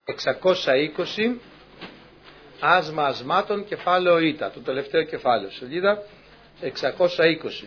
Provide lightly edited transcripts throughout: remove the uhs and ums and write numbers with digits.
620, άσμα ασμάτων, κεφάλαιο Ήτα, το τελευταίο κεφάλαιο, σελίδα 620.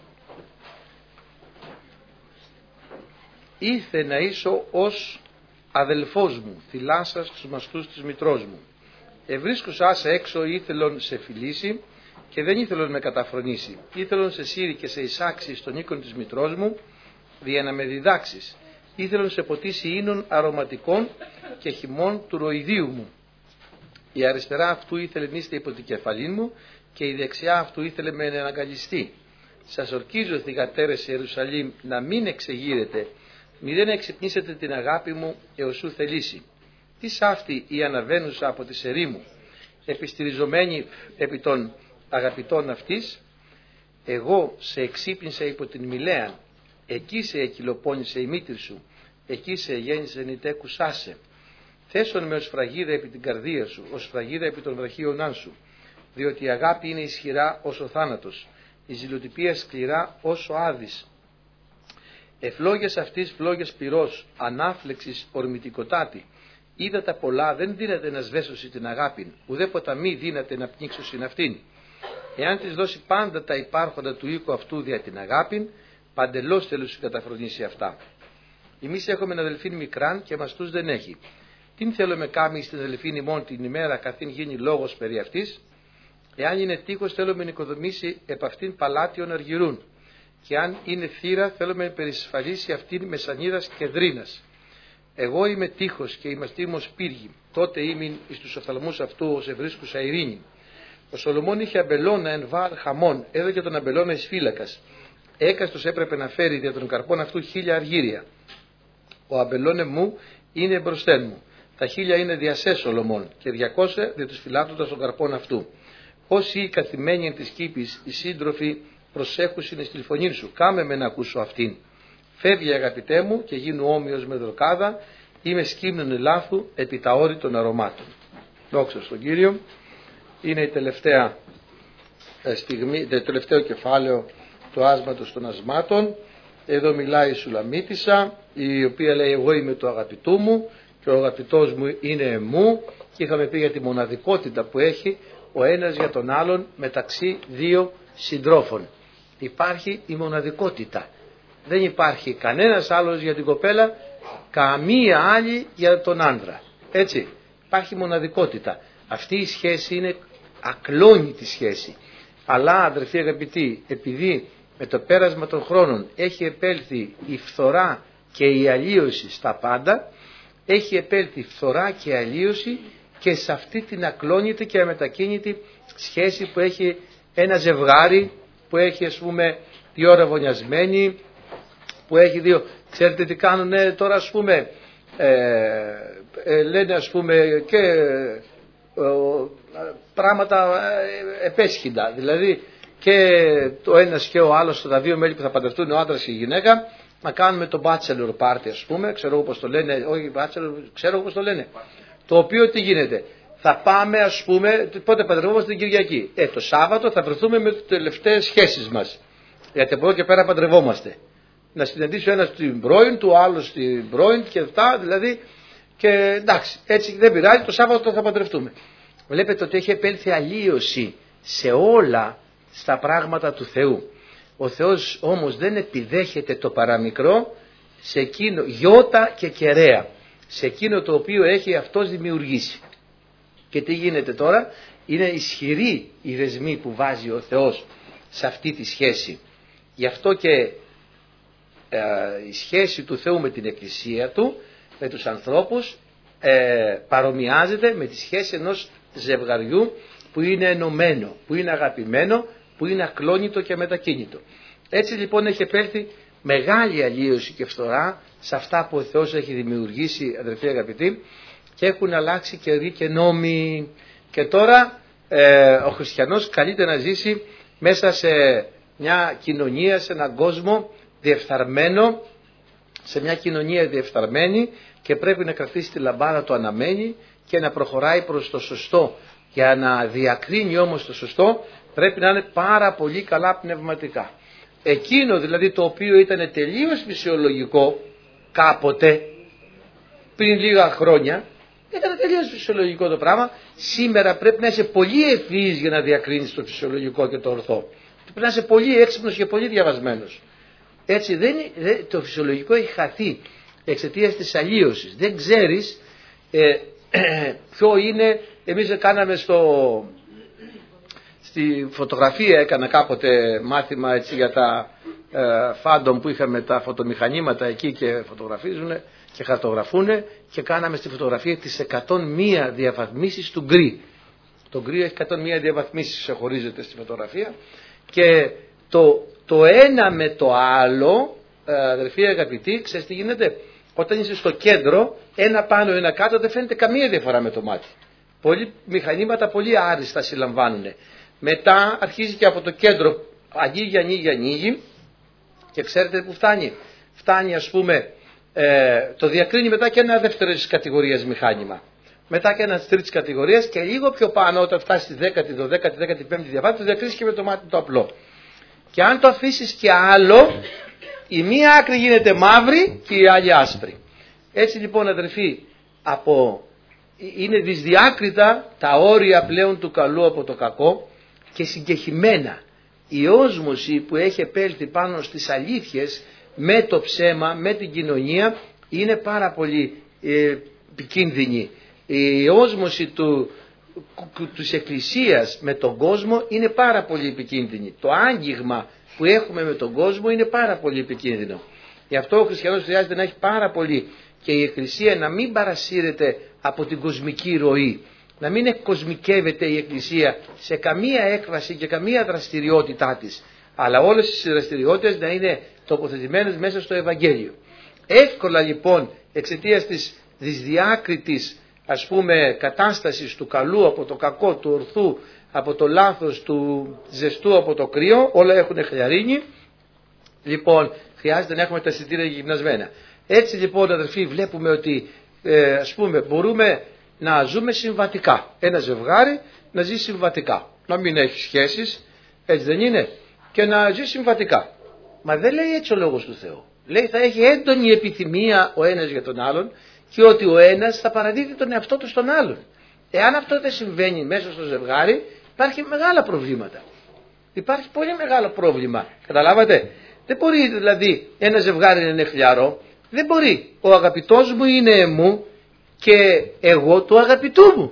Ήρθε να ήσω ως αδελφός μου, θυλάσσας στους μαστούς της μητρός μου. Ευρίσκουσά σε έξω ήθελον σε φιλήσει και δεν ήθελον με καταφρονήσει. Ήθελον σε σύρει και σε εισάξει στον οίκον της μητρός μου, δια να με διδάξεις. Ήθελον σε ποτίσει ίνων αρωματικών και χυμών του ροηδίου μου. Η αριστερά αυτού ήθελε νύστε υπό την κεφαλή μου και η δεξιά αυτού ήθελε με εναγκαλιστεί. Σας ορκίζω, θυγατέρες Ιερουσαλήμ, να μην εξεγείρετε, μη δεν εξυπνήσετε την αγάπη μου έως σου θελήσει. Τι αυτή η αναβαίνουσα από τη σερή μου, επιστηριζομένη επί των αγαπητών αυτής, εγώ σε εξύπνησα υπό την Μιλέαν, εκεί σε εκυλοπώνησε η μήτρη σου, εκεί σε γέννησε νητέκουσάσε. Θέσον με ως φραγίδα επί την καρδία σου, ως φραγίδα επί των βραχίωνάν σου, διότι η αγάπη είναι ισχυρά ως ο θάνατος, η ζηλοτυπία σκληρά ως ο άδης. Εφλόγες αυτής φλόγες πυρός, ανάφλεξης ορμητικοτάτη. Είδα τα πολλά, δεν δύναται να σβέσωσει την αγάπη, ουδέ ποταμή δύναται να πνίξωσιν αυτήν. Εάν της δώσει πάντα τα υπάρχοντα του οίκου αυτού δια την αγάπη, παντελώς θέλει σου καταφρονήσει αυτά. Εμείς έχουμε αδελφήν μικράν και μαστούς δεν έχει. Τιν θέλω με κάμει στην αδελφήν ημών την ημέρα καθήν γίνει λόγος περί αυτής. Εάν είναι τείχος θέλω με νοικοδομήσει επ' αυτήν παλάτιον αργυρούν. Και αν είναι θύρα θέλω με περισφαλίσει αυτήν με σανίδας και δρίνας. Εγώ είμαι τείχος και είμαστε ήμος πύργη. Τότε ήμην εις τους οφθαλμούς αυτού ως ευρίσκουσα ειρήνη. Ο Σολομών είχε αμπελώνα εν βάρ χαμών, έδωκε τον αμπελώνα εις φύλακας. Έκαστος έπρεπε να φέρει δια των καρπών αυτού 1000 αργύρια. Ο αμπελώνε μου είναι μπροστέν μου. Τα 1000 είναι διασέ Σολομών και 200 δια τους φυλάτοντας των καρπών αυτού. Όσοι οι καθημένοι εν της κήπης, οι σύντροφοι προσέχουσιν εις τη φωνή σου, κάμε με να ακούσω αυτήν. Φεύγει αγαπητέ μου και γίνου όμοιος με δροκάδα, είμαι σκύμνον ελάθου επί τα όρη των αρωμάτων. Δόξα στον Κύριο. Είναι η τελευταία στιγμή, το τελευταίο κεφάλαιο του άσματος των ασμάτων. Εδώ μιλάει η Σουλαμίτισσα, η οποία λέει εγώ είμαι το αγαπητού μου και ο αγαπητός μου είναι εμού, και είχαμε πει για τη μοναδικότητα που έχει ο ένας για τον άλλον μεταξύ δύο συντρόφων. Υπάρχει η μοναδικότητα. Δεν υπάρχει κανένας άλλος για την κοπέλα, καμία άλλη για τον άντρα. Έτσι, υπάρχει μοναδικότητα. Αυτή η σχέση είναι ακλόνητη σχέση. Αλλά αδερφοί αγαπητοί, επειδή με το πέρασμα των χρόνων έχει επέλθει η φθορά και η αλλίωση στα πάντα, έχει επέλθει φθορά και αλλίωση και σε αυτή την ακλόνητη και αμετακίνητη σχέση που έχει ένα ζευγάρι, που έχει ας πούμε 2 ώρα βονιασμένοι, που έχει 2. Ξέρετε τι κάνουν τώρα ας πούμε, λένε ας πούμε και πράγματα επέσχυντα, δηλαδή και το ένας και ο άλλος, τα 2 μέλη που θα παντρευτούν, ο άντρας και η γυναίκα, να κάνουμε το bachelor party ας πούμε, ξέρω εγώ πώς το λένε, όχι bachelor, ξέρω εγώ πώς το λένε, το οποίο τι γίνεται, θα πάμε ας πούμε, πότε παντρευόμαστε την Κυριακή, το Σάββατο θα βρεθούμε με τις τελευταίες σχέσεις μας, γιατί από εδώ και πέρα παντρευόμαστε, να συναντήσει ο ένας την πρώην του, ο άλλος την πρώην και αυτά, δηλαδή, και εντάξει, έτσι δεν πειράζει, το Σάββατο θα παντρευτούμε. Βλέπετε ότι έχει επέλθει αλλίωση σε όλα στα πράγματα του Θεού. Ο Θεός όμως δεν επιδέχεται το παραμικρό σε εκείνο, γιώτα και κεραία, σε εκείνο το οποίο έχει αυτός δημιουργήσει. Και τι γίνεται τώρα, είναι ισχυρή η δεσμή που βάζει ο Θεός σε αυτή τη σχέση. Γι' αυτό και η σχέση του Θεού με την Εκκλησία του, με τους ανθρώπους, παρομοιάζεται με τη σχέση ενός ζευγαριού που είναι ενωμένο, που είναι αγαπημένο, που είναι ακλόνητο και μετακίνητο. Έτσι λοιπόν έχει επέλθει μεγάλη αλλίωση και φθορά σε αυτά που ο Θεός έχει δημιουργήσει, αδερφοί αγαπητοί, και έχουν αλλάξει καιροί και νόμοι. Και τώρα ο χριστιανός καλείται να ζήσει μέσα σε μια κοινωνία, σε έναν κόσμο διεφθαρμένο, σε μια κοινωνία διεφθαρμένη, και πρέπει να κρατήσει τη λαμπάδα του αναμένη και να προχωράει προς το σωστό. Για να διακρίνει όμως το σωστό πρέπει να είναι πάρα πολύ καλά πνευματικά. Εκείνο δηλαδή το οποίο ήταν τελείως φυσιολογικό κάποτε, πριν λίγα χρόνια, Ήταν τελείως φυσιολογικό το πράγμα. Σήμερα πρέπει να είσαι πολύ ευφυής για να διακρίνεις το φυσιολογικό και το ορθό. Πρέπει να είσαι πολύ έξυπνος και πολύ διαβασμένος. Έτσι το φυσιολογικό έχει χαθεί εξαιτίας της αλλίωσης. Δεν ξέρεις ποιο είναι. Εμείς κάναμε στη φωτογραφία, έκανα κάποτε μάθημα έτσι, για τα φάντομ που είχαμε τα φωτομηχανήματα εκεί και φωτογραφίζουν και χαρτογραφούν, και κάναμε στη φωτογραφία τις 101 διαφαθμίσεις του γκρι. Το γκρι έχει 101 διαφαθμίσεις, ξεχωρίζεται στη φωτογραφία, και το ένα με το άλλο, αδερφοί αγαπητοί, ξέρεις τι γίνεται? Όταν είσαι στο κέντρο, ένα πάνω ένα κάτω, δεν φαίνεται καμία διαφορά με το μάτι. Πολλοί μηχανήματα πολύ άριστα συλλαμβάνουν. Μετά αρχίζει και από το κέντρο, ανοίγει και ξέρετε που φτάνει? Φτάνει, ας πούμε, το διακρίνει μετά και ένα δεύτερης κατηγορίας μηχάνημα. Μετά και ένα τρίτης κατηγορίας, και λίγο πιο πάνω, όταν φτάσει στη 10η, 12η, 15η διαφάνεια, το διακρίνεις και με το μάτι το απλό. Και αν το αφήσεις και άλλο, η μία άκρη γίνεται μαύρη και η άλλη άσπρη. Έτσι λοιπόν, αδερφοί, είναι δυσδιάκριτα τα όρια πλέον του καλού από το κακό, και συγκεχημένα η όσμωση που έχει επέλθει πάνω στις αλήθειες με το ψέμα, με την κοινωνία, είναι πάρα πολύ επικίνδυνη. Η όσμωση της Εκκλησίας με τον κόσμο είναι πάρα πολύ επικίνδυνη. Το άγγιγμα που έχουμε με τον κόσμο είναι πάρα πολύ επικίνδυνο. Γι' αυτό ο χριστιανός χρειάζεται να έχει πάρα πολύ, και η Εκκλησία να μην παρασύρεται από την κοσμική ροή. Να μην εκκοσμικεύεται η Εκκλησία σε καμία έκφραση και καμία δραστηριότητά της, αλλά όλες τις δραστηριότητες να είναι τοποθετημένες μέσα στο Ευαγγέλιο. Εύκολα λοιπόν, εξαιτίας της δυσδιάκριτης, ας πούμε, κατάστασης του καλού από το κακό, του ορθού από το λάθος, του ζεστού από το κρύο, όλα έχουν χλιαρίνει. Λοιπόν, χρειάζεται να έχουμε τα αισθητήρια γυμνασμένα. Έτσι λοιπόν, αδερφοί, βλέπουμε ότι ας πούμε, μπορούμε να ζούμε συμβατικά. Ένα ζευγάρι να ζει συμβατικά. Να μην έχει σχέσεις, έτσι δεν είναι? Και να ζει συμβατικά. Μα δεν λέει έτσι ο Λόγος του Θεού. Λέει θα έχει έντονη επιθυμία ο ένας για τον άλλον, και ότι ο ένας θα παραδίδει τον εαυτό του στον άλλον. Εάν αυτό δεν συμβαίνει μέσα στο ζευγάρι, υπάρχει μεγάλα προβλήματα. Υπάρχει πολύ μεγάλο πρόβλημα. Καταλάβατε? Δεν μπορεί δηλαδή ένα ζευγάρι να είναι χλιαρό. Δεν μπορεί. Ο αγαπητός μου είναι μου και εγώ του αγαπητού μου.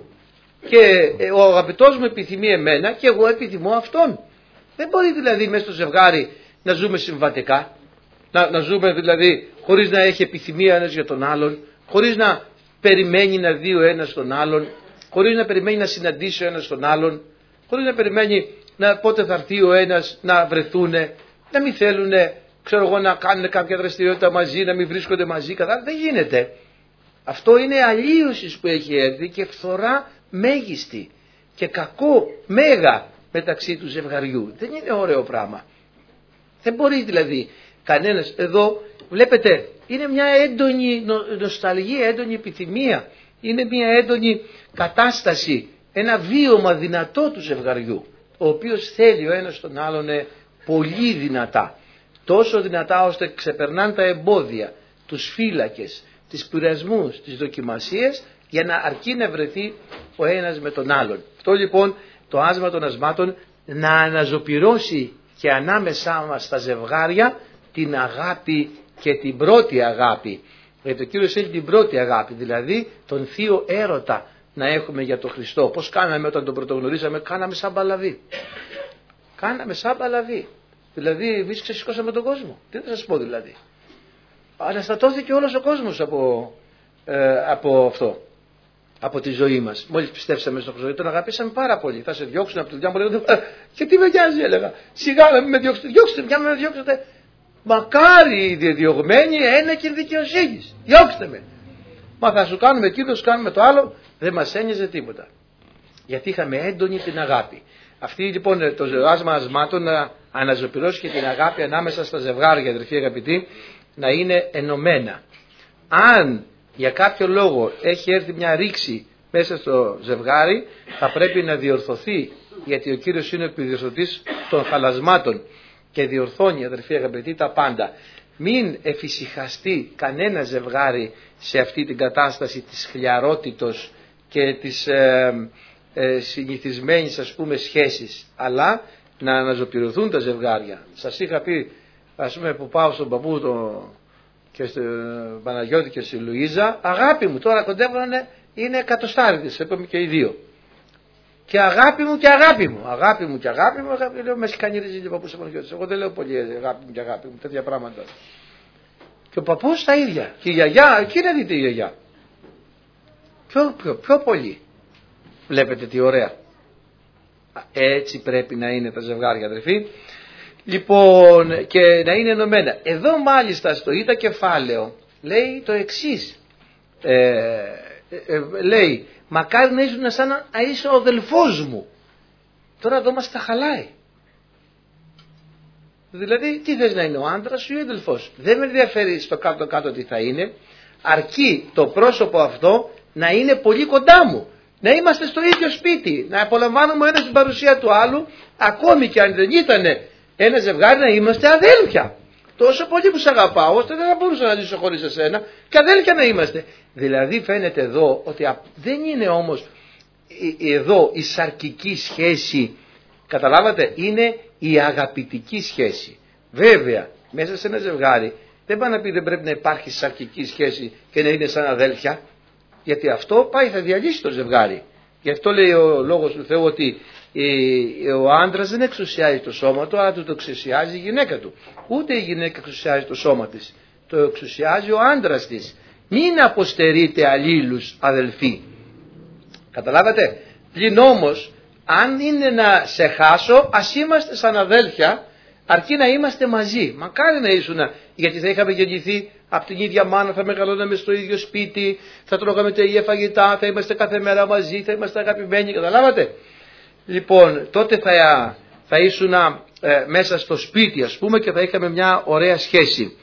Και ο αγαπητός μου επιθυμεί εμένα και εγώ επιθυμώ αυτόν. Δεν μπορεί δηλαδή μέσα στο ζευγάρι να ζούμε συμβατικά. Να ζούμε δηλαδή χωρίς να έχει επιθυμία ένας για τον άλλον, χωρίς να περιμένει να δει ο ένας τον άλλον, χωρίς να περιμένει να συναντήσει ο ένας τον άλλον, χωρίς να περιμένει πότε θα έρθει ο ένας να βρεθούνε, να μην θέλουν, ξέρω εγώ, να κάνουν κάποια δραστηριότητα μαζί, να μην βρίσκονται μαζί. Δεν γίνεται. Αυτό είναι αλλίωση που έχει έρθει και φθορά μέγιστη και κακό μέγα μεταξύ του ζευγαριού. Δεν είναι ωραίο πράγμα. Δεν μπορεί δηλαδή κανένας. Εδώ βλέπετε, είναι μια έντονη νοσταλγία, έντονη επιθυμία, είναι μια έντονη κατάσταση, ένα βίωμα δυνατό του ζευγαριού, ο οποίος θέλει ο ένας τον άλλον πολύ δυνατά, τόσο δυνατά ώστε ξεπερνάνε τα εμπόδια, τους φύλακες, τις πειρασμούς, τις δοκιμασίες, για να αρκεί να βρεθεί ο ένας με τον άλλον. Αυτό λοιπόν το άσμα των ασμάτων να αναζωπυρώσει και ανάμεσά μας στα ζευγάρια την αγάπη και την πρώτη αγάπη. Γιατί ο Κύριος έχει την πρώτη αγάπη, δηλαδή τον θείο έρωτα να έχουμε για τον Χριστό. Πώς κάναμε όταν τον πρωτογνωρίσαμε? Κάναμε σαν παλαβή. Κάναμε σαν παλαβή. Δηλαδή εμείς ξεσηκώσαμε τον κόσμο. Τι θα σας πω δηλαδή. Αναστατώθηκε όλος ο κόσμος από αυτό. Από τη ζωή μας. Μόλις πιστέψαμε στον Χριστό, τον αγαπήσαμε πάρα πολύ. Θα σε διώξουν από τη δουλειά μου, λέγανε, και τι με νοιάζει, έλεγα. Σιγά να μην με διώξετε, διώξτε με, με διώξετε. Μακάρι οι διδιωγμένοι ένεκιν δικαιοσύνης. Διώξτε με. Μα θα σου κάνουμε εκείνο, σου κάνουμε το άλλο. Δεν μας ένοιαζε τίποτα. Γιατί είχαμε έντονη την αγάπη. Αυτή λοιπόν το άσμα ασμάτων να αναζωπυρώσει και την αγάπη ανάμεσα στα ζευγάρια, αδερφοί αγαπητοί, να είναι ενωμένα. Αν για κάποιο λόγο έχει έρθει μια ρήξη μέσα στο ζευγάρι, θα πρέπει να διορθωθεί, γιατί ο Κύριος είναι ο επιδιορθωτής των χαλασμάτων και διορθώνει, αδερφοί αγαπητοί, τα πάντα. μην εφησυχαστεί κανένα ζευγάρι σε αυτή την κατάσταση της χλιαρότητος και της συνηθισμένης ας πούμε σχέσης, αλλά να αναζωπηρωθούν τα ζευγάρια. Σας είχα πει, ας πούμε, που πάω στον παππού και στον Παναγιώτη και στη Λουίζα, αγάπη μου, τώρα κοντεύουν είναι εκατοστάριδες, είπαμε και οι δύο. Και αγάπη μου και αγάπη μου, αγάπη μου και αγάπη μου, λέω με σκανιρίζει ο παππούς ο Παναγιώτης. Εγώ δεν λέω πολύ αγάπη μου και αγάπη μου, τέτοια πράγματα. Και ο παππούς τα ίδια. Και η γιαγιά, εκεί να δείτε η γιαγιά. Πιο πολύ. Βλέπετε τι ωραία. Έτσι πρέπει να είναι τα ζευγάρια, αδερφοί. Λοιπόν, και να είναι ενωμένα. Εδώ μάλιστα στο ήτα κεφάλαιο λέει το εξής. Λέει, μακάρι να ήσουν σαν να είσαι ο αδελφός μου. Τώρα εδώ μας τα χαλάει. Δηλαδή τι θες να είναι, ο άντρας σου ή ο αδελφός? Δεν με ενδιαφέρει στο κάτω-κάτω τι θα είναι, αρκεί το πρόσωπο αυτό να είναι πολύ κοντά μου. Να είμαστε στο ίδιο σπίτι, να απολαμβάνουμε ένας την παρουσία του άλλου, ακόμη και αν δεν ήταν ένα ζευγάρι, να είμαστε αδέλφια. Τόσο πολύ που σε αγαπάω, ώστε δεν θα μπορούσα να ζήσω χωρίς εσένα, και αδέλφια να είμαστε. Δηλαδή φαίνεται εδώ ότι δεν είναι όμως εδώ η σαρκική σχέση, καταλάβατε, είναι η αγαπητική σχέση. Βέβαια, μέσα σε ένα ζευγάρι δεν πάει να πει δεν πρέπει να υπάρχει σαρκική σχέση και να είναι σαν αδέλφια, γιατί αυτό πάει θα διαλύσει το ζευγάρι. Γι' αυτό λέει ο λόγος του Θεού ότι ο άντρας δεν εξουσιάζει το σώμα του, αλλά το εξουσιάζει η γυναίκα του. Ούτε η γυναίκα εξουσιάζει το σώμα της, το εξουσιάζει ο άντρας της. Μην αποστερείτε αλλήλους αδελφοί. Καταλάβατε? Πλην όμως, αν είναι να σε χάσω, ας είμαστε σαν αδέλφια, αρκεί να είμαστε μαζί. Μακάρι να ήσουν, γιατί θα είχαμε γεννηθεί από την ίδια μάνα, θα μεγαλώναμε στο ίδιο σπίτι, θα τρώγαμε τα ίδια φαγητά, θα είμαστε κάθε μέρα μαζί, θα είμαστε αγαπημένοι. Καταλάβατε? Λοιπόν, τότε θα ήσουν μέσα στο σπίτι, ας πούμε, και θα είχαμε μια ωραία σχέση.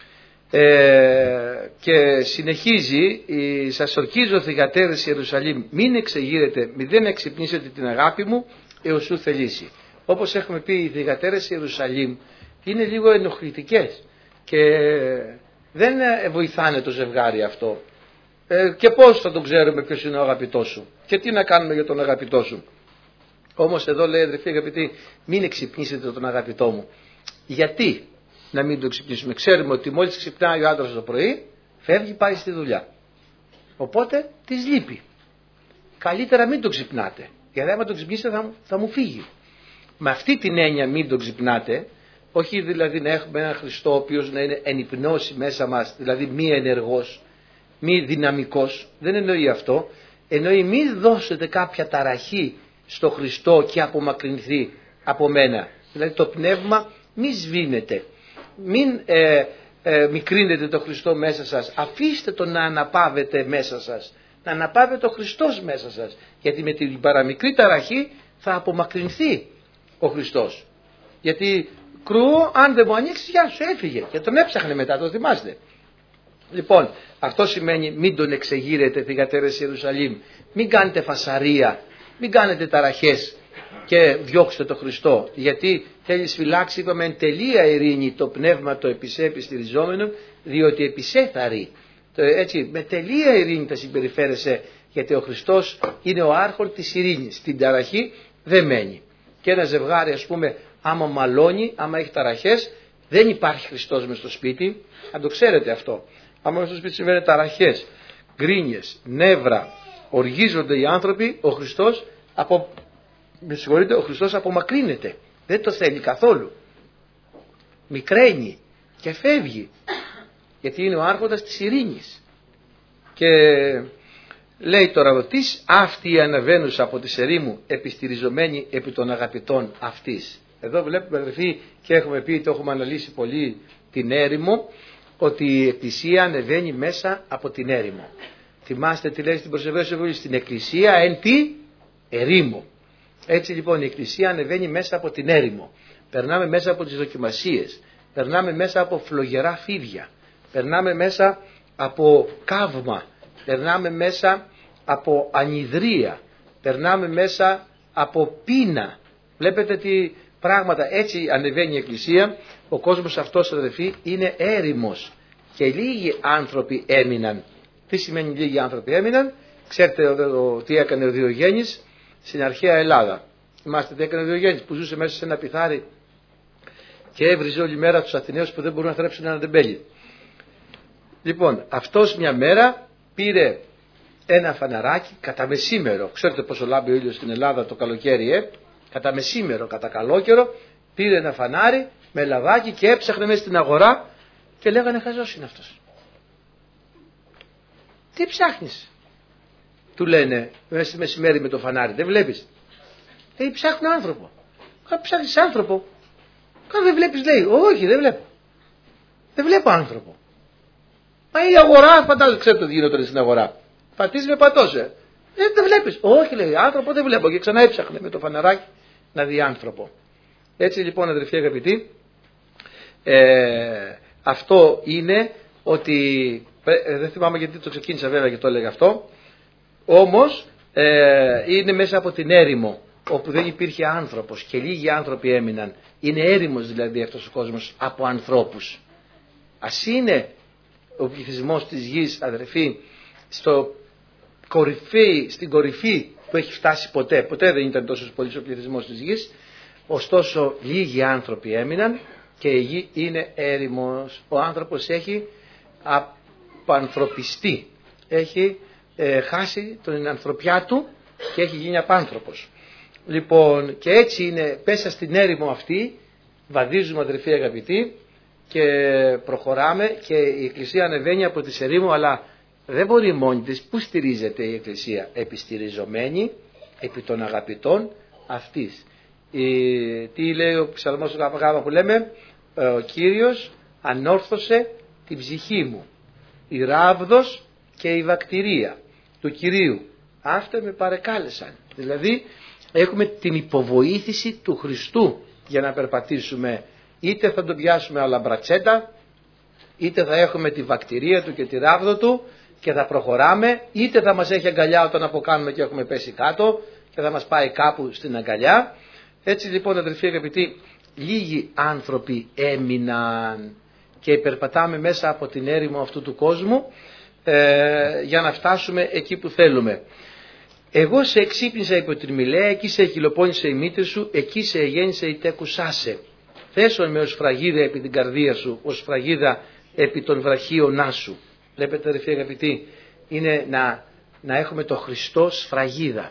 Και συνεχίζει, σας ορκίζω θυγατέρες Ιερουσαλήμ, μην εξεγείρετε, μη δεν εξυπνήσετε την αγάπη μου έως ου θελήσει. Όπως έχουμε πει, οι θυγατέρες Ιερουσαλήμ είναι λίγο ενοχλητικές και δεν βοηθάνε το ζευγάρι αυτό. Και πώς θα τον ξέρουμε ποιος είναι ο αγαπητός σου και τι να κάνουμε για τον αγαπητό σου? Όμως εδώ λέει, αδερφοί αγαπητοί, μην εξυπνήσετε τον αγαπητό μου. Γιατί να μην το ξυπνήσουμε? Ξέρουμε ότι μόλις ξυπνάει ο άντρας το πρωί, φεύγει, πάει στη δουλειά. Οπότε της λείπει. Καλύτερα μην το ξυπνάτε, γιατί άμα το ξυπνήσετε θα μου φύγει. Με αυτή την έννοια μην το ξυπνάτε, όχι δηλαδή να έχουμε έναν Χριστό ο οποίος να είναι εν υπνώση μέσα μας, δηλαδή μη ενεργός, μη δυναμικός. Δεν εννοεί αυτό. Εννοεί μην δώσετε κάποια ταραχή στο Χριστό και απομακρυνθεί από μένα. Δηλαδή το πνεύμα μη σβήνεται. Μην μικρύνετε το Χριστό μέσα σας. Αφήστε το να αναπαύετε μέσα σας. Να αναπαύεται ο Χριστός μέσα σας. Γιατί με την παραμικρή ταραχή θα απομακρυνθεί ο Χριστός. Γιατί κρούω, αν δεν μου ανοίξει, γεια σου, έφυγε. Και τον έψαχνε μετά, το θυμάστε. Λοιπόν, αυτό σημαίνει μην τον εξεγείρετε, θυγατέρες Ιερουσαλήμ. Μην κάνετε φασαρία, μην κάνετε ταραχές και διώξτε το Χριστό. Γιατί θέλει φυλάξει, είπαμε, εν τελεία ειρήνη το πνεύμα το επισέπιστηριζόμενο, διότι επισέθαρει. Έτσι, με τελεία ειρήνη θα συμπεριφέρεσαι, γιατί ο Χριστός είναι ο άρχον της ειρήνης. Στην ταραχή δεν μένει. Και ένα ζευγάρι, ας πούμε, άμα μαλώνει, άμα έχει ταραχές, δεν υπάρχει Χριστός μες στο σπίτι. Αν το ξέρετε αυτό. Άμα μες στο σπίτι συμβαίνουν ταραχές, γκρίνιες, νεύρα, οργίζονται οι άνθρωποι, ο Χριστός ο Χριστός απομακρύνεται. Δεν το θέλει καθόλου. Μικραίνει και φεύγει. Γιατί είναι ο άρχοντας της ειρήνης. Και λέει τώρα ρωτής, αυτή αναβαίνουσα από τη ερήμου επιστηριζομένη επί των αγαπητών αυτής. Εδώ βλέπουμε, αδερφοί, και έχουμε πει, το έχουμε αναλύσει πολύ, την έρημο, ότι η Εκκλησία ανεβαίνει μέσα από την έρημο. Θυμάστε τι λέει στην Προσεβέρωση Βουλή, στην Εκκλησία εν τι ερήμο. Έτσι λοιπόν η Εκκλησία ανεβαίνει μέσα από την έρημο. Περνάμε μέσα από τις δοκιμασίες, περνάμε μέσα από φλογερά φίδια, περνάμε μέσα από καύμα, περνάμε μέσα από ανιδρία, περνάμε μέσα από πείνα. Βλέπετε πράγματα. Έτσι ανεβαίνει η Εκκλησία. Ο κόσμος αυτός, αδελφοί, είναι έρημος και λίγοι άνθρωποι έμειναν. Τι σημαίνει λίγοι άνθρωποι έμειναν? Ξέρετε τι έκανε ο Διογέννης στην αρχαία Ελλάδα. Θυμάστε τι έκανε ο Διογέννης, που ζούσε μέσα σε ένα πιθάρι και έβριζε όλη μέρα τους Αθηναίους που δεν μπορούν να θρέψουν ένα τεμπέλι. Λοιπόν, αυτός μια μέρα πήρε ένα φαναράκι κατά μεσήμερο. Ξέρετε πόσο λάμπει ο ήλιος στην Ελλάδα το καλοκαίρι, κατά μεσήμερο, κατά καλό καιρό, πήρε ένα φανάρι με λαδάκι και έψαχνε μέσα στην αγορά και λέγανε χαζός είναι αυτός. Τι ψάχνεις? Του λένε μέσα στη μεσημέρι με το φανάρι, δεν βλέπεις? Ψάχνω άνθρωπο. Ψάχνεις άνθρωπο? Δεν βλέπεις, λέει. Όχι, δεν βλέπω. Δεν βλέπω άνθρωπο. Μα η αγορά, φαντάζομαι, ξέρετε τι γινόταν στην αγορά. Πατήσει με πατώσε. Δεν βλέπεις. Όχι, λέει, άνθρωπο δεν βλέπω. Και ξανά έψαχνε με το φαναράκι να δει άνθρωπο. Έτσι λοιπόν, αδερφοί αγαπητοί, αυτό είναι ότι, δεν θυμάμαι γιατί το ξεκίνησα βέβαια και το έλεγα αυτό, όμως είναι μέσα από την έρημο όπου δεν υπήρχε άνθρωπος και λίγοι άνθρωποι έμειναν. Είναι έρημος δηλαδή αυτός ο κόσμος από ανθρώπους. Ας είναι ο πληθυσμός της γης, αδερφοί, στην κορυφή που έχει φτάσει ποτέ δεν ήταν τόσο πολύ ο πληθυσμός της γης, ωστόσο λίγοι άνθρωποι έμειναν και η γη είναι έρημος. Ο άνθρωπος έχει απανθρωπιστεί, έχει χάσει την ανθρωπιά του και έχει γίνει απάνθρωπος. Λοιπόν, και έτσι είναι, πέσα στην έρημο αυτή βαδίζουμε, αδερφοί αγαπητοί, και προχωράμε και η Εκκλησία ανεβαίνει από τη ερήμο, αλλά δεν μπορεί μόνη της. Πού στηρίζεται η Εκκλησία? Επιστηριζομένη επί των αγαπητών αυτής. Τι λέει ο ψαλμός του ΚΚ που λέμε? Ο Κύριος ανόρθωσε την ψυχή μου, η ράβδος και η βακτηρία του Κυρίου αυτά με παρεκάλεσαν. Δηλαδή έχουμε την υποβοήθηση του Χριστού για να περπατήσουμε. Είτε θα τον πιάσουμε αλαμπρατσέτα, είτε θα έχουμε τη βακτηρία του και τη ράβδο του και θα προχωράμε, είτε θα μας έχει αγκαλιά όταν αποκάνουμε και έχουμε πέσει κάτω και θα μας πάει κάπου στην αγκαλιά. Έτσι λοιπόν, αδελφοί αγαπητοί, λίγοι άνθρωποι έμειναν και περπατάμε μέσα από την έρημο αυτού του κόσμου για να φτάσουμε εκεί που θέλουμε. Εγώ σε εξύπνησα υπό την Μιλέα, εκεί σε εκυλοπώνησε η μήτρη σου, εκεί σε εγέννησε η τέκουσά σε. Θέσον με ως φραγίδα επί την καρδία σου, ως φραγίδα επί των βραχίωνά σου. Βλέπετε, αδελφοί αγαπητοί, είναι να έχουμε το Χριστό σφραγίδα.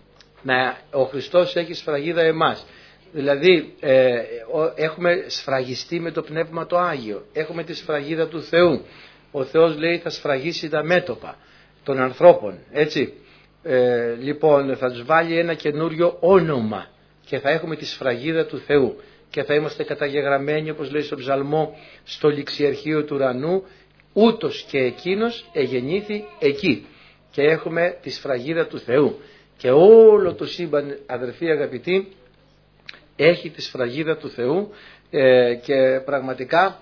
Ο Χριστός έχει σφραγίδα εμάς. Δηλαδή έχουμε σφραγιστεί με το Πνεύμα το Άγιο. Έχουμε τη σφραγίδα του Θεού. Ο Θεός λέει θα σφραγίσει τα μέτωπα των ανθρώπων. Έτσι. Λοιπόν, θα τους βάλει ένα καινούριο όνομα και θα έχουμε τη σφραγίδα του Θεού και θα είμαστε καταγεγραμμένοι, όπως λέει στο ψαλμό, στο ληξιαρχείο του ουρανού, ούτως και εκείνος εγεννήθη εκεί, και έχουμε τη σφραγίδα του Θεού. Και όλο το σύμπαν, αδερφοί αγαπητοί, έχει τη σφραγίδα του Θεού και πραγματικά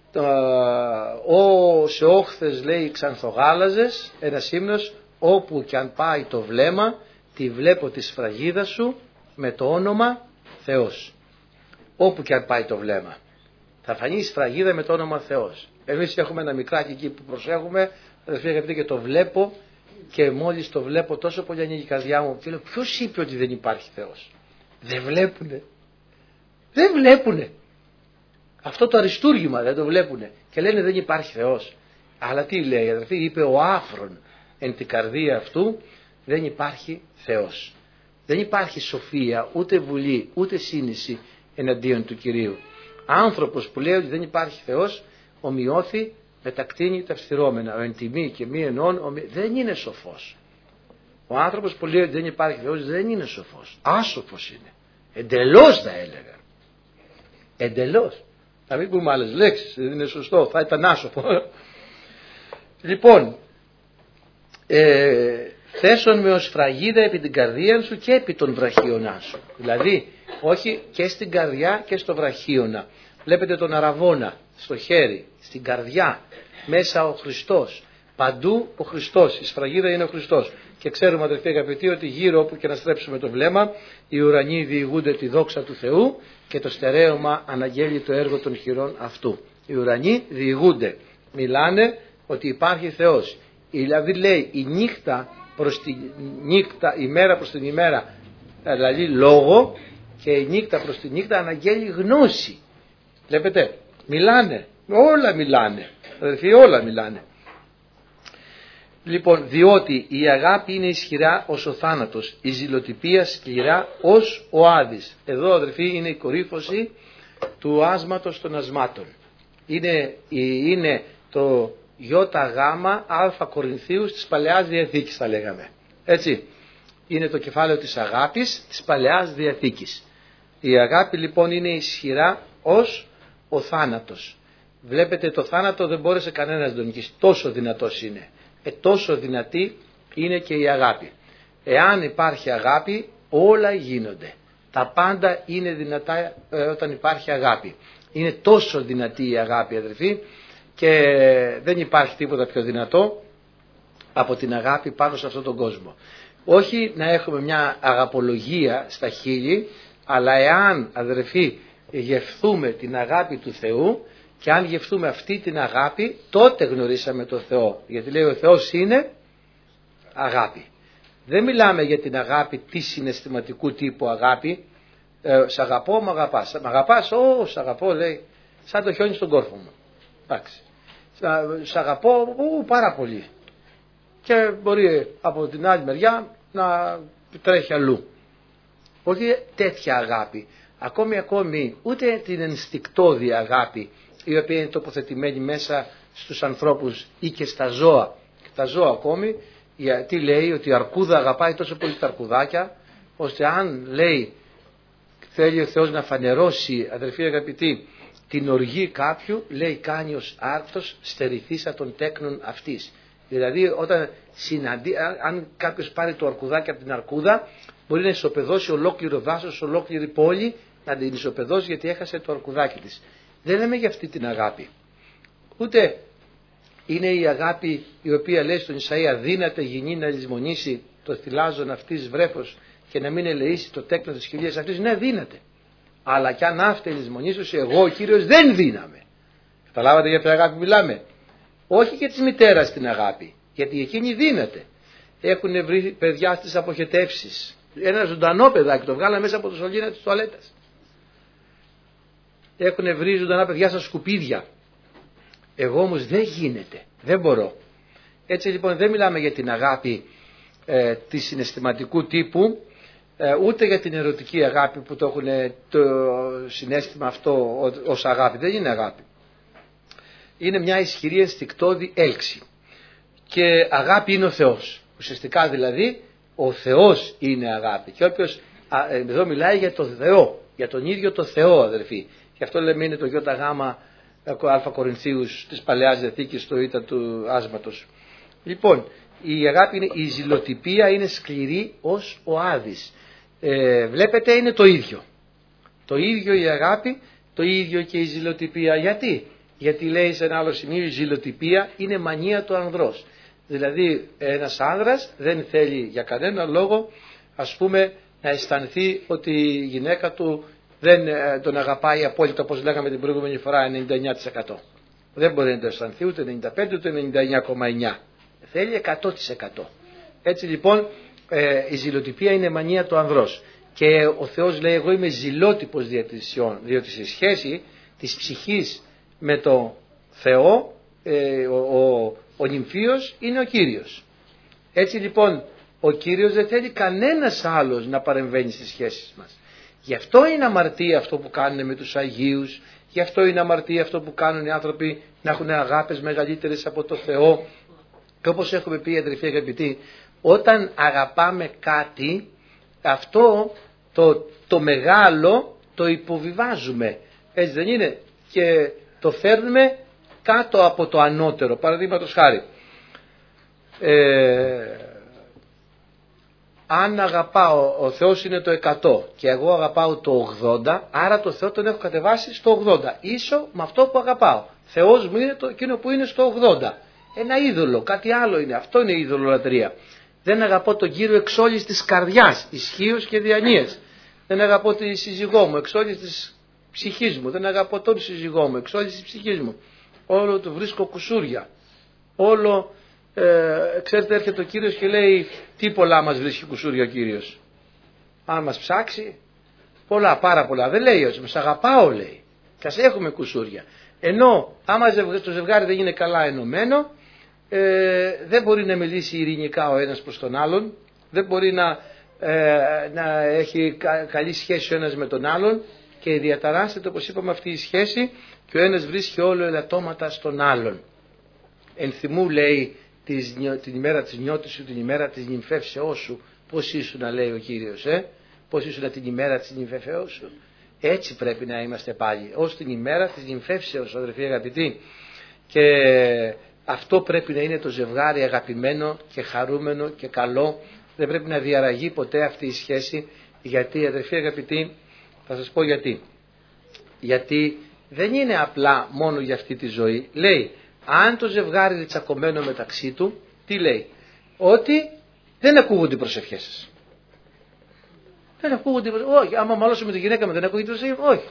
σε όχθες, λέει, ξανθογάλαζες, ένας ύμνος, όπου και αν πάει το βλέμμα, τη βλέπω τη σφραγίδα σου με το όνομα Θεός. Όπου και αν πάει το βλέμμα, θα φανεί η σφραγίδα με το όνομα Θεός. Εμείς έχουμε ένα μικράκι εκεί που προσέχουμε, αδερφοί αγαπητοί, και το βλέπω, και μόλις το βλέπω τόσο πολύ ανοίγει η καρδιά μου και λέω, ποιος είπε ότι δεν υπάρχει Θεός? Δεν βλέπουνε. Δεν βλέπουνε. Αυτό το αριστούργημα δεν το βλέπουνε και λένε δεν υπάρχει Θεός. Αλλά τι λέει, αδερφοί? Είπε ο άφρον εν την καρδία αυτού δεν υπάρχει Θεός. Δεν υπάρχει σοφία, ούτε βουλή, ούτε σύνηση εναντίον του Κυρίου. Άνθρωπος που λέει ότι δεν υπάρχει Θεός ομοιώθη με τα κτίνη τα φθυρώμενα. Ο εν τιμή και μη ενών δεν είναι σοφός. Ο άνθρωπος που λέει ότι δεν υπάρχει Θεός δεν είναι σοφός. Άσοφος είναι. Εντελώς θα έλεγα. Εντελώς. Να μην πούμε άλλες λέξεις, δεν είναι σωστό, θα ήταν άσοφο. Λοιπόν, θέσον με ως φραγίδα επί την καρδία σου και επί των βραχίωνά σου. Δηλαδή, όχι και στην καρδιά και στο βραχίωνα. Βλέπετε τον αραβόνα στο χέρι, στην καρδιά, μέσα ο Χριστός. Παντού ο Χριστός, η σφραγίδα είναι ο Χριστός. Και ξέρουμε, αδελφοί αγαπητοί, ότι γύρω όπου και να στρέψουμε το βλέμμα, οι ουρανοί διηγούνται τη δόξα του Θεού και το στερέωμα αναγγέλει το έργο των χειρών αυτού. Οι ουρανοί διηγούνται, μιλάνε ότι υπάρχει Θεός. Δηλαδή λέει η νύχτα προς τη νύχτα, η μέρα προς την ημέρα, δηλαδή λόγο, και η νύχτα προς τη νύχτα αναγγέλει γνώση. Βλέπετε, μιλάνε, όλα μιλάνε, αδελφοί, όλα μιλάνε. Λοιπόν, διότι η αγάπη είναι ισχυρά ως ο θάνατος, η ζηλοτυπία σκληρά ως ο Άδης. Εδώ, αδελφοί, είναι η κορύφωση του άσματος των ασμάτων. Είναι το ΙΓ Κορινθίους της Παλαιάς Διαθήκης, θα λέγαμε. Έτσι, είναι το κεφάλαιο της αγάπης της Παλαιάς Διαθήκης. Η αγάπη λοιπόν είναι ισχυρά ως ο θάνατος. Βλέπετε, το θάνατο δεν μπόρεσε κανένας να τον νικήσει, τόσο δυνατός είναι. Τόσο δυνατή είναι και η αγάπη. Εάν υπάρχει αγάπη, όλα γίνονται. Τα πάντα είναι δυνατά όταν υπάρχει αγάπη. Είναι τόσο δυνατή η αγάπη, αδελφοί, και δεν υπάρχει τίποτα πιο δυνατό από την αγάπη πάνω σε αυτόν τον κόσμο. Όχι να έχουμε μια αγαπολογία στα χείλη, αλλά εάν, αδελφοί, γευθούμε την αγάπη του Θεού, και αν γευτούμε αυτή την αγάπη, τότε γνωρίσαμε τον Θεό. Γιατί λέει ο Θεός είναι αγάπη. Δεν μιλάμε για την αγάπη τη συναισθηματικού τύπου αγάπη. Σ' αγαπώ, μ' αγαπάς. Μ' αγαπάς, σ' αγαπώ, λέει, σαν το χιόνι στον κόρφο μου. Εντάξει. Σ' αγαπώ πάρα πολύ. Και μπορεί από την άλλη μεριά να τρέχει αλλού. Όχι τέτοια αγάπη. Ακόμη ούτε την ενστικτώδη αγάπη, η οποία είναι τοποθετημένη μέσα στους ανθρώπους ή και στα ζώα. Και τα ζώα ακόμη, γιατί λέει ότι η αρκούδα αγαπάει τόσο πολύ τα αρκουδάκια, ώστε αν λέει θέλει ο Θεός να φανερώσει, αδελφοί αγαπητοί, την οργή κάποιου, λέει κάνει ως άρκτος στερηθήσα των τέκνων αυτής. Δηλαδή όταν αν κάποιος πάρει το αρκουδάκι από την αρκούδα, μπορεί να ισοπεδώσει ολόκληρο δάσος, ολόκληρη πόλη, να την ισοπεδώσει γιατί έχασε το αρκουδάκι της. Δεν λέμε για αυτή την αγάπη. Ούτε είναι η αγάπη η οποία λέει στον Ισαΐα δύναται γυνή να λησμονήσει το θυλάζον αυτής βρέφος και να μην ελεήσει το τέκνο της χιλίας αυτής. Ναι, δύναται. Αλλά κι αν αυτή λησμονήσωση, εγώ ο Κύριος δεν δύναμαι. Καταλάβατε για ποια αγάπη μιλάμε? Όχι για της μητέρας την αγάπη, γιατί εκείνη δύναται. Έχουν βρει παιδιά στις αποχετεύσεις. Ένα ζωντανό παιδάκι το βγάλα μέσα από το σωλήνα της τουαλέτας. Έχουν βρει ζωντανά παιδιά στα σκουπίδια. Εγώ όμως δεν γίνεται, δεν μπορώ. Έτσι λοιπόν δεν μιλάμε για την αγάπη της συναισθηματικού τύπου, ούτε για την ερωτική αγάπη που το έχουν το συναίσθημα αυτό ως αγάπη. Δεν είναι αγάπη. Είναι μια ισχυρή ενστικτώδη έλξη. Και αγάπη είναι ο Θεός. Ουσιαστικά δηλαδή ο Θεός είναι αγάπη. Και όποιος εδώ μιλάει για το Θεό, για τον ίδιο το Θεό, αδερφοί. Γι' αυτό λέμε είναι το ΙΓ Κορινθίους της Παλαιάς Διαθήκης, το ήτα του άσματος. Λοιπόν, η αγάπη είναι, η ζηλοτυπία είναι σκληρή ως ο Άδης. Βλέπετε, είναι το ίδιο. Το ίδιο η αγάπη, το ίδιο και η ζηλοτυπία. Γιατί? Γιατί λέει σε ένα άλλο σημείο η ζηλοτυπία είναι μανία του ανδρός. Δηλαδή ένας άνδρας δεν θέλει για κανένα λόγο, ας πούμε, να αισθανθεί ότι η γυναίκα του δεν τον αγαπάει απόλυτα, όπως λέγαμε την προηγούμενη φορά, 99%. Δεν μπορεί να το αισθανθεί ούτε 95% ούτε 99,9%. Θέλει 100%. Έτσι λοιπόν η ζηλοτυπία είναι μανία του ανδρός. Και ο Θεός λέει εγώ είμαι ζηλότυπος διότι στη σχέση της ψυχής με το Θεό ο νυμφίος είναι ο Κύριος. Έτσι λοιπόν ο Κύριος δεν θέλει κανένας άλλος να παρεμβαίνει στις σχέσεις μας. Γι' αυτό είναι αμαρτία αυτό που κάνουν με τους Αγίους, γι' αυτό είναι αμαρτία αυτό που κάνουν οι άνθρωποι να έχουν αγάπες μεγαλύτερες από το Θεό. Και όπως έχουμε πει, αδελφοί αγαπητοί, όταν αγαπάμε κάτι, αυτό το μεγάλο το υποβιβάζουμε. Έτσι δεν είναι? Και το φέρνουμε κάτω από το ανώτερο. Παραδείγματος χάρη, αν αγαπάω, ο Θεός είναι το 100 και εγώ αγαπάω το 80, άρα το Θεό τον έχω κατεβάσει στο 80, ίσο με αυτό που αγαπάω. Θεός μου είναι εκείνο που είναι στο 80. Ένα είδωλο, κάτι άλλο είναι. Αυτό είναι η ειδωλολατρία. Δεν αγαπώ τον Κύριο εξ όλης της καρδιάς, ισχύως και διανοίας. Δεν αγαπώ τη σύζυγό μου εξ όλης της ψυχής μου. Δεν αγαπώ τον σύζυγό μου εξ όλης της ψυχής μου. Όλο του βρίσκω κουσούρια. Όλο, ξέρετε, έρχεται ο Κύριος και λέει, τι πολλά μας βρίσκει κουσούρια ο Κύριος. Αν μας ψάξει, πολλά, πάρα πολλά. Δεν λέει ότι μας αγαπάω, λέει. Και ας έχουμε κουσούρια. Ενώ άμα το ζευγάρι δεν είναι καλά ενωμένο, δεν μπορεί να μιλήσει ειρηνικά ο ένας προς τον άλλον, δεν μπορεί να έχει καλή σχέση ο ένας με τον άλλον και διαταράσσεται, όπως είπαμε, αυτή η σχέση και ο ένας βρίσκει όλο ελαττώματα στον άλλον. Ενθυμού, λέει, την ημέρα της νιώτης σου, την ημέρα της νυμφεύσεώς σου. Πώς ήσουν, να λέει ο Κύριος, πώς ήσουν την ημέρα της νυμφεύσεώς σου. Έτσι πρέπει να είμαστε πάλι, ως την ημέρα της νυμφεύσεως, αδερφοί αγαπητοί. Και αυτό πρέπει να είναι το ζευγάρι αγαπημένο και χαρούμενο και καλό. Δεν πρέπει να διαραγεί ποτέ αυτή η σχέση. Γιατί, αδερφοί αγαπητοί, θα σας πω γιατί. Γιατί δεν είναι απλά μόνο για αυτή τη ζωή. Λέει, αν το ζευγάρι είναι τσακωμένο μεταξύ του, τι λέει? Ότι δεν ακούγονται οι προσευχές σας. Δεν ακούγονται οι προσευχές. Όχι, άμα μαλώσω με τη γυναίκα μου δεν ακούγεται η προσευχή. Όχι.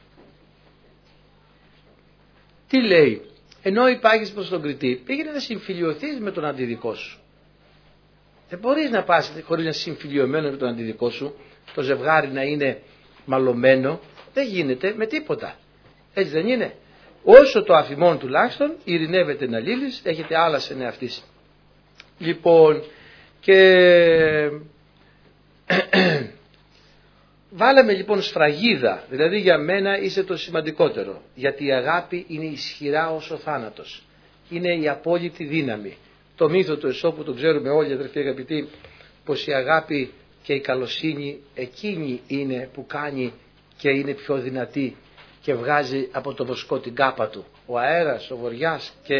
Τι λέει? Ενώ υπάρχεις προς τον κριτή, πήγαινε να συμφιλιωθείς με τον αντιδικό σου. Δεν μπορείς να πας χωρίς να συμφιλιωμένο με τον αντιδικό σου, το ζευγάρι να είναι μαλωμένο. Δεν γίνεται με τίποτα. Έτσι δεν είναι? Όσο το αφημών τουλάχιστον ειρηνεύεται να λύλεις, έχετε άλλα σε εαυτής. Λοιπόν, και βάλαμε λοιπόν σφραγίδα, δηλαδή για μένα είσαι το σημαντικότερο, γιατί η αγάπη είναι ισχυρά ως ο θάνατος, είναι η απόλυτη δύναμη. Το μύθο του Εσώπου το ξέρουμε όλοι, αδερφοί αγαπητοί, πως η αγάπη και η καλοσύνη εκείνη είναι που κάνει και είναι πιο δυνατή και βγάζει από το βοσκό την κάπα του. Ο αέρας, ο βοριάς και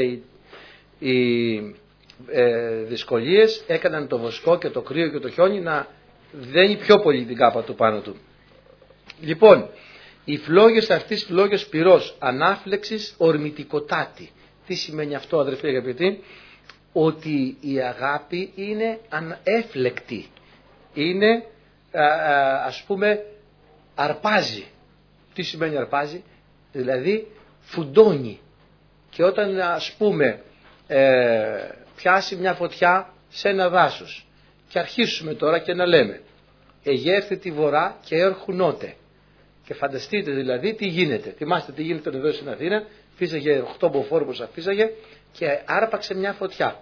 οι δυσκολίες έκαναν το βοσκό και το κρύο και το χιόνι να δένει πιο πολύ την κάπα του πάνω του. Λοιπόν, οι φλόγες αυτής φλόγες πυρός, ανάφλεξης ορμητικοτάτη. Τι σημαίνει αυτό, αδερφοί αγαπητοί? Ότι η αγάπη είναι ανέφλεκτη, είναι ας πούμε αρπάζει. Τι σημαίνει αρπάζει? Δηλαδή φουντώνει. Και όταν ας πούμε πιάσει μια φωτιά σε ένα δάσος και αρχίσουμε τώρα και να λέμε εγέρθη τη βορρά και έρχουνότε, και φανταστείτε δηλαδή τι γίνεται. Θυμάστε τι γίνεται εδώ στην Αθήνα? Φύσαγε 8 μποφόρμους, αφήσαγε και άρπαξε μια φωτιά.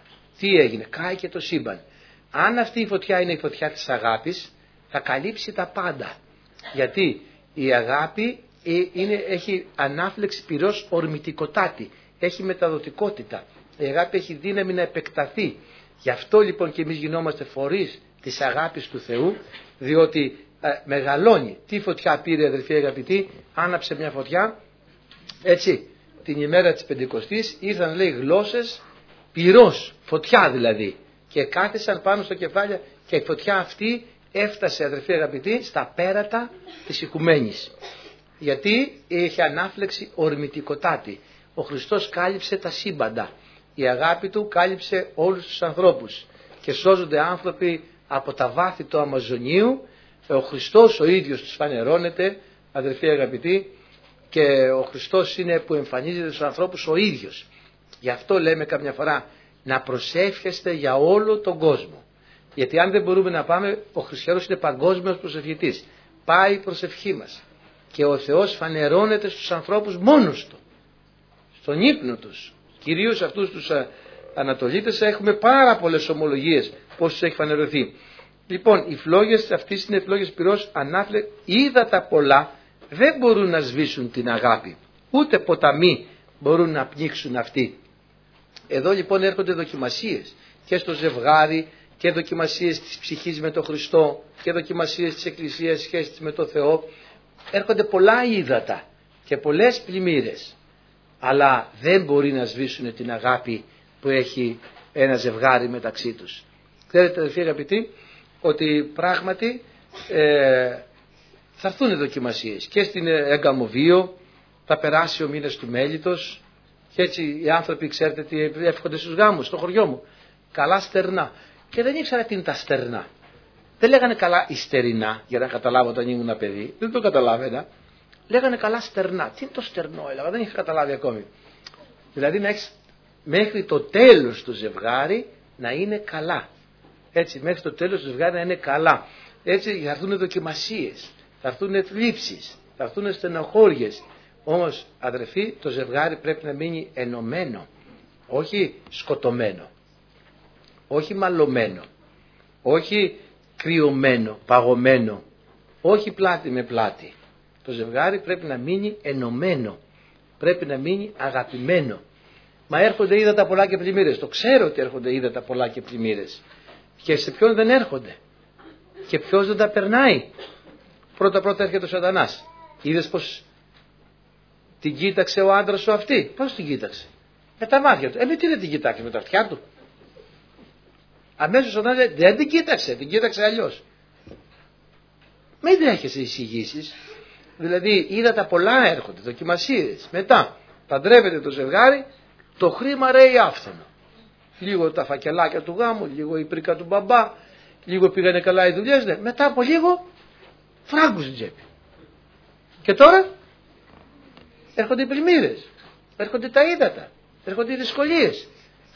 Τι έγινε? Κάηκε το σύμπαν. Αν αυτή η φωτιά είναι η φωτιά της αγάπης, θα καλύψει τα πάντα. Γιατί η αγάπη έχει ανάφλεξη πυρός ορμητικοτάτη, έχει μεταδοτικότητα. Η αγάπη έχει δύναμη να επεκταθεί. Γι' αυτό λοιπόν και εμείς γινόμαστε φορείς της αγάπης του Θεού, διότι μεγαλώνει. Τι φωτιά πήρε, αδελφοί αγαπητοί? Άναψε μια φωτιά, έτσι, την ημέρα της Πεντηκοστής ήρθαν, λέει, γλώσσες πυρός, φωτιά δηλαδή, και κάθισαν πάνω στο κεφάλι και η φωτιά αυτή έφτασε, αδελφοί αγαπητοί, στα πέρατα της οικουμένης. Γιατί είχε ανάφλεξη ορμητικοτάτη. Ο Χριστός κάλυψε τα σύμπαντα. Η αγάπη του κάλυψε όλους τους ανθρώπους και σώζονται άνθρωποι από τα βάθη του Αμαζονίου. Ο Χριστός ο ίδιος τους φανερώνεται, αδελφοί αγαπητοί, και ο Χριστός είναι που εμφανίζεται στους ανθρώπους ο ίδιος. Γι' αυτό λέμε καμιά φορά να προσεύχεστε για όλο τον κόσμο. Γιατί αν δεν μπορούμε να πάμε, ο χριστιανός είναι παγκόσμιος προσευχητής. Πάει η προσευχή μας και ο Θεός φανερώνεται στους ανθρώπους μόνος του, στον ύπνο τους. Κυρίως αυτούς τους Ανατολίτες έχουμε πάρα πολλές ομολογίες πώς τους έχει φανερωθεί. Λοιπόν, οι φλόγες αυτές είναι φλόγες πυρός ανάφλε, ύδατα πολλά δεν μπορούν να σβήσουν την αγάπη. Ούτε ποταμοί μπορούν να πνίξουν αυτή. Εδώ λοιπόν έρχονται δοκιμασίες και στο ζευγάρι και δοκιμασίες της ψυχής με τον Χριστό και δοκιμασίες της Εκκλησίας σχέσης με τον Θεό. Έρχονται πολλά ύδατα και πολλές πλημμύρες, αλλά δεν μπορεί να σβήσουν την αγάπη που έχει ένα ζευγάρι μεταξύ τους. Ξέρετε, αδελφοί αγαπητοί, ότι πράγματι θα έρθουν δοκιμασίες και στην εγκαμοβείο, θα περάσει ο μήνας του μέλιτος και έτσι οι άνθρωποι, ξέρετε τι εύχονται στους γάμους, στο χωριό μου? Καλά στερνά. και δεν ήξερα τι είναι τα στερνά. Δεν λέγανε καλά ιστερινά, για να καταλάβω όταν ήμουν παιδί. Δεν το καταλάβαινα. Λέγανε καλά στερνά. Τι είναι το στερνό, έλεγα, δεν είχα καταλάβει ακόμη. Δηλαδή να έχεις μέχρι το τέλος του ζευγάρι να είναι καλά. Έτσι, μέχρι το τέλος του ζευγάρι να είναι καλά. Έτσι θα έρθουν δοκιμασίες, θα έρθουν θλίψεις, θα έρθουν στενοχώριες. Όμως, αδερφοί, το ζευγάρι πρέπει να μείνει ενωμένο, όχι σκοτωμένο, όχι μαλωμένο, όχι κρυωμένο, παγωμένο, όχι πλάτη με πλάτη. Το ζευγάρι πρέπει να μείνει ενωμένο, πρέπει να μείνει αγαπημένο. Μα έρχονται ύδατα πολλά και πλημμύρες. Το ξέρω ότι έρχονται ύδατα πολλά και πλημμύρες. Και σε ποιον δεν έρχονται. Και ποιος δεν τα περνάει. Πρώτα έρχεται ο Σατανάς. Είδες πως την κοίταξε ο άντρας σου αυτή. Πώς την κοίταξε? Με τα μάτια του. Με τι δεν την κοιτάξει, με τα αυτιά του? Αμέσως ο Σατανάς λέει, δεν την κοίταξε, την κοίταξε αλλιώς. Μην δέχεσαι εισηγήσεις. Δηλαδή ύδατα πολλά έρχονται, δοκιμασίες. Μετά παντρεύεται το ζευγάρι, το χρήμα ρέει άφθονο. Λίγο τα φακελάκια του γάμου, λίγο η πρίκα του μπαμπά, λίγο πήγανε καλά οι δουλειές. Μετά από λίγο φράγκους στην τσέπη. Και τώρα έρχονται οι πλημμύρες, έρχονται τα ύδατα, έρχονται οι δυσκολίες.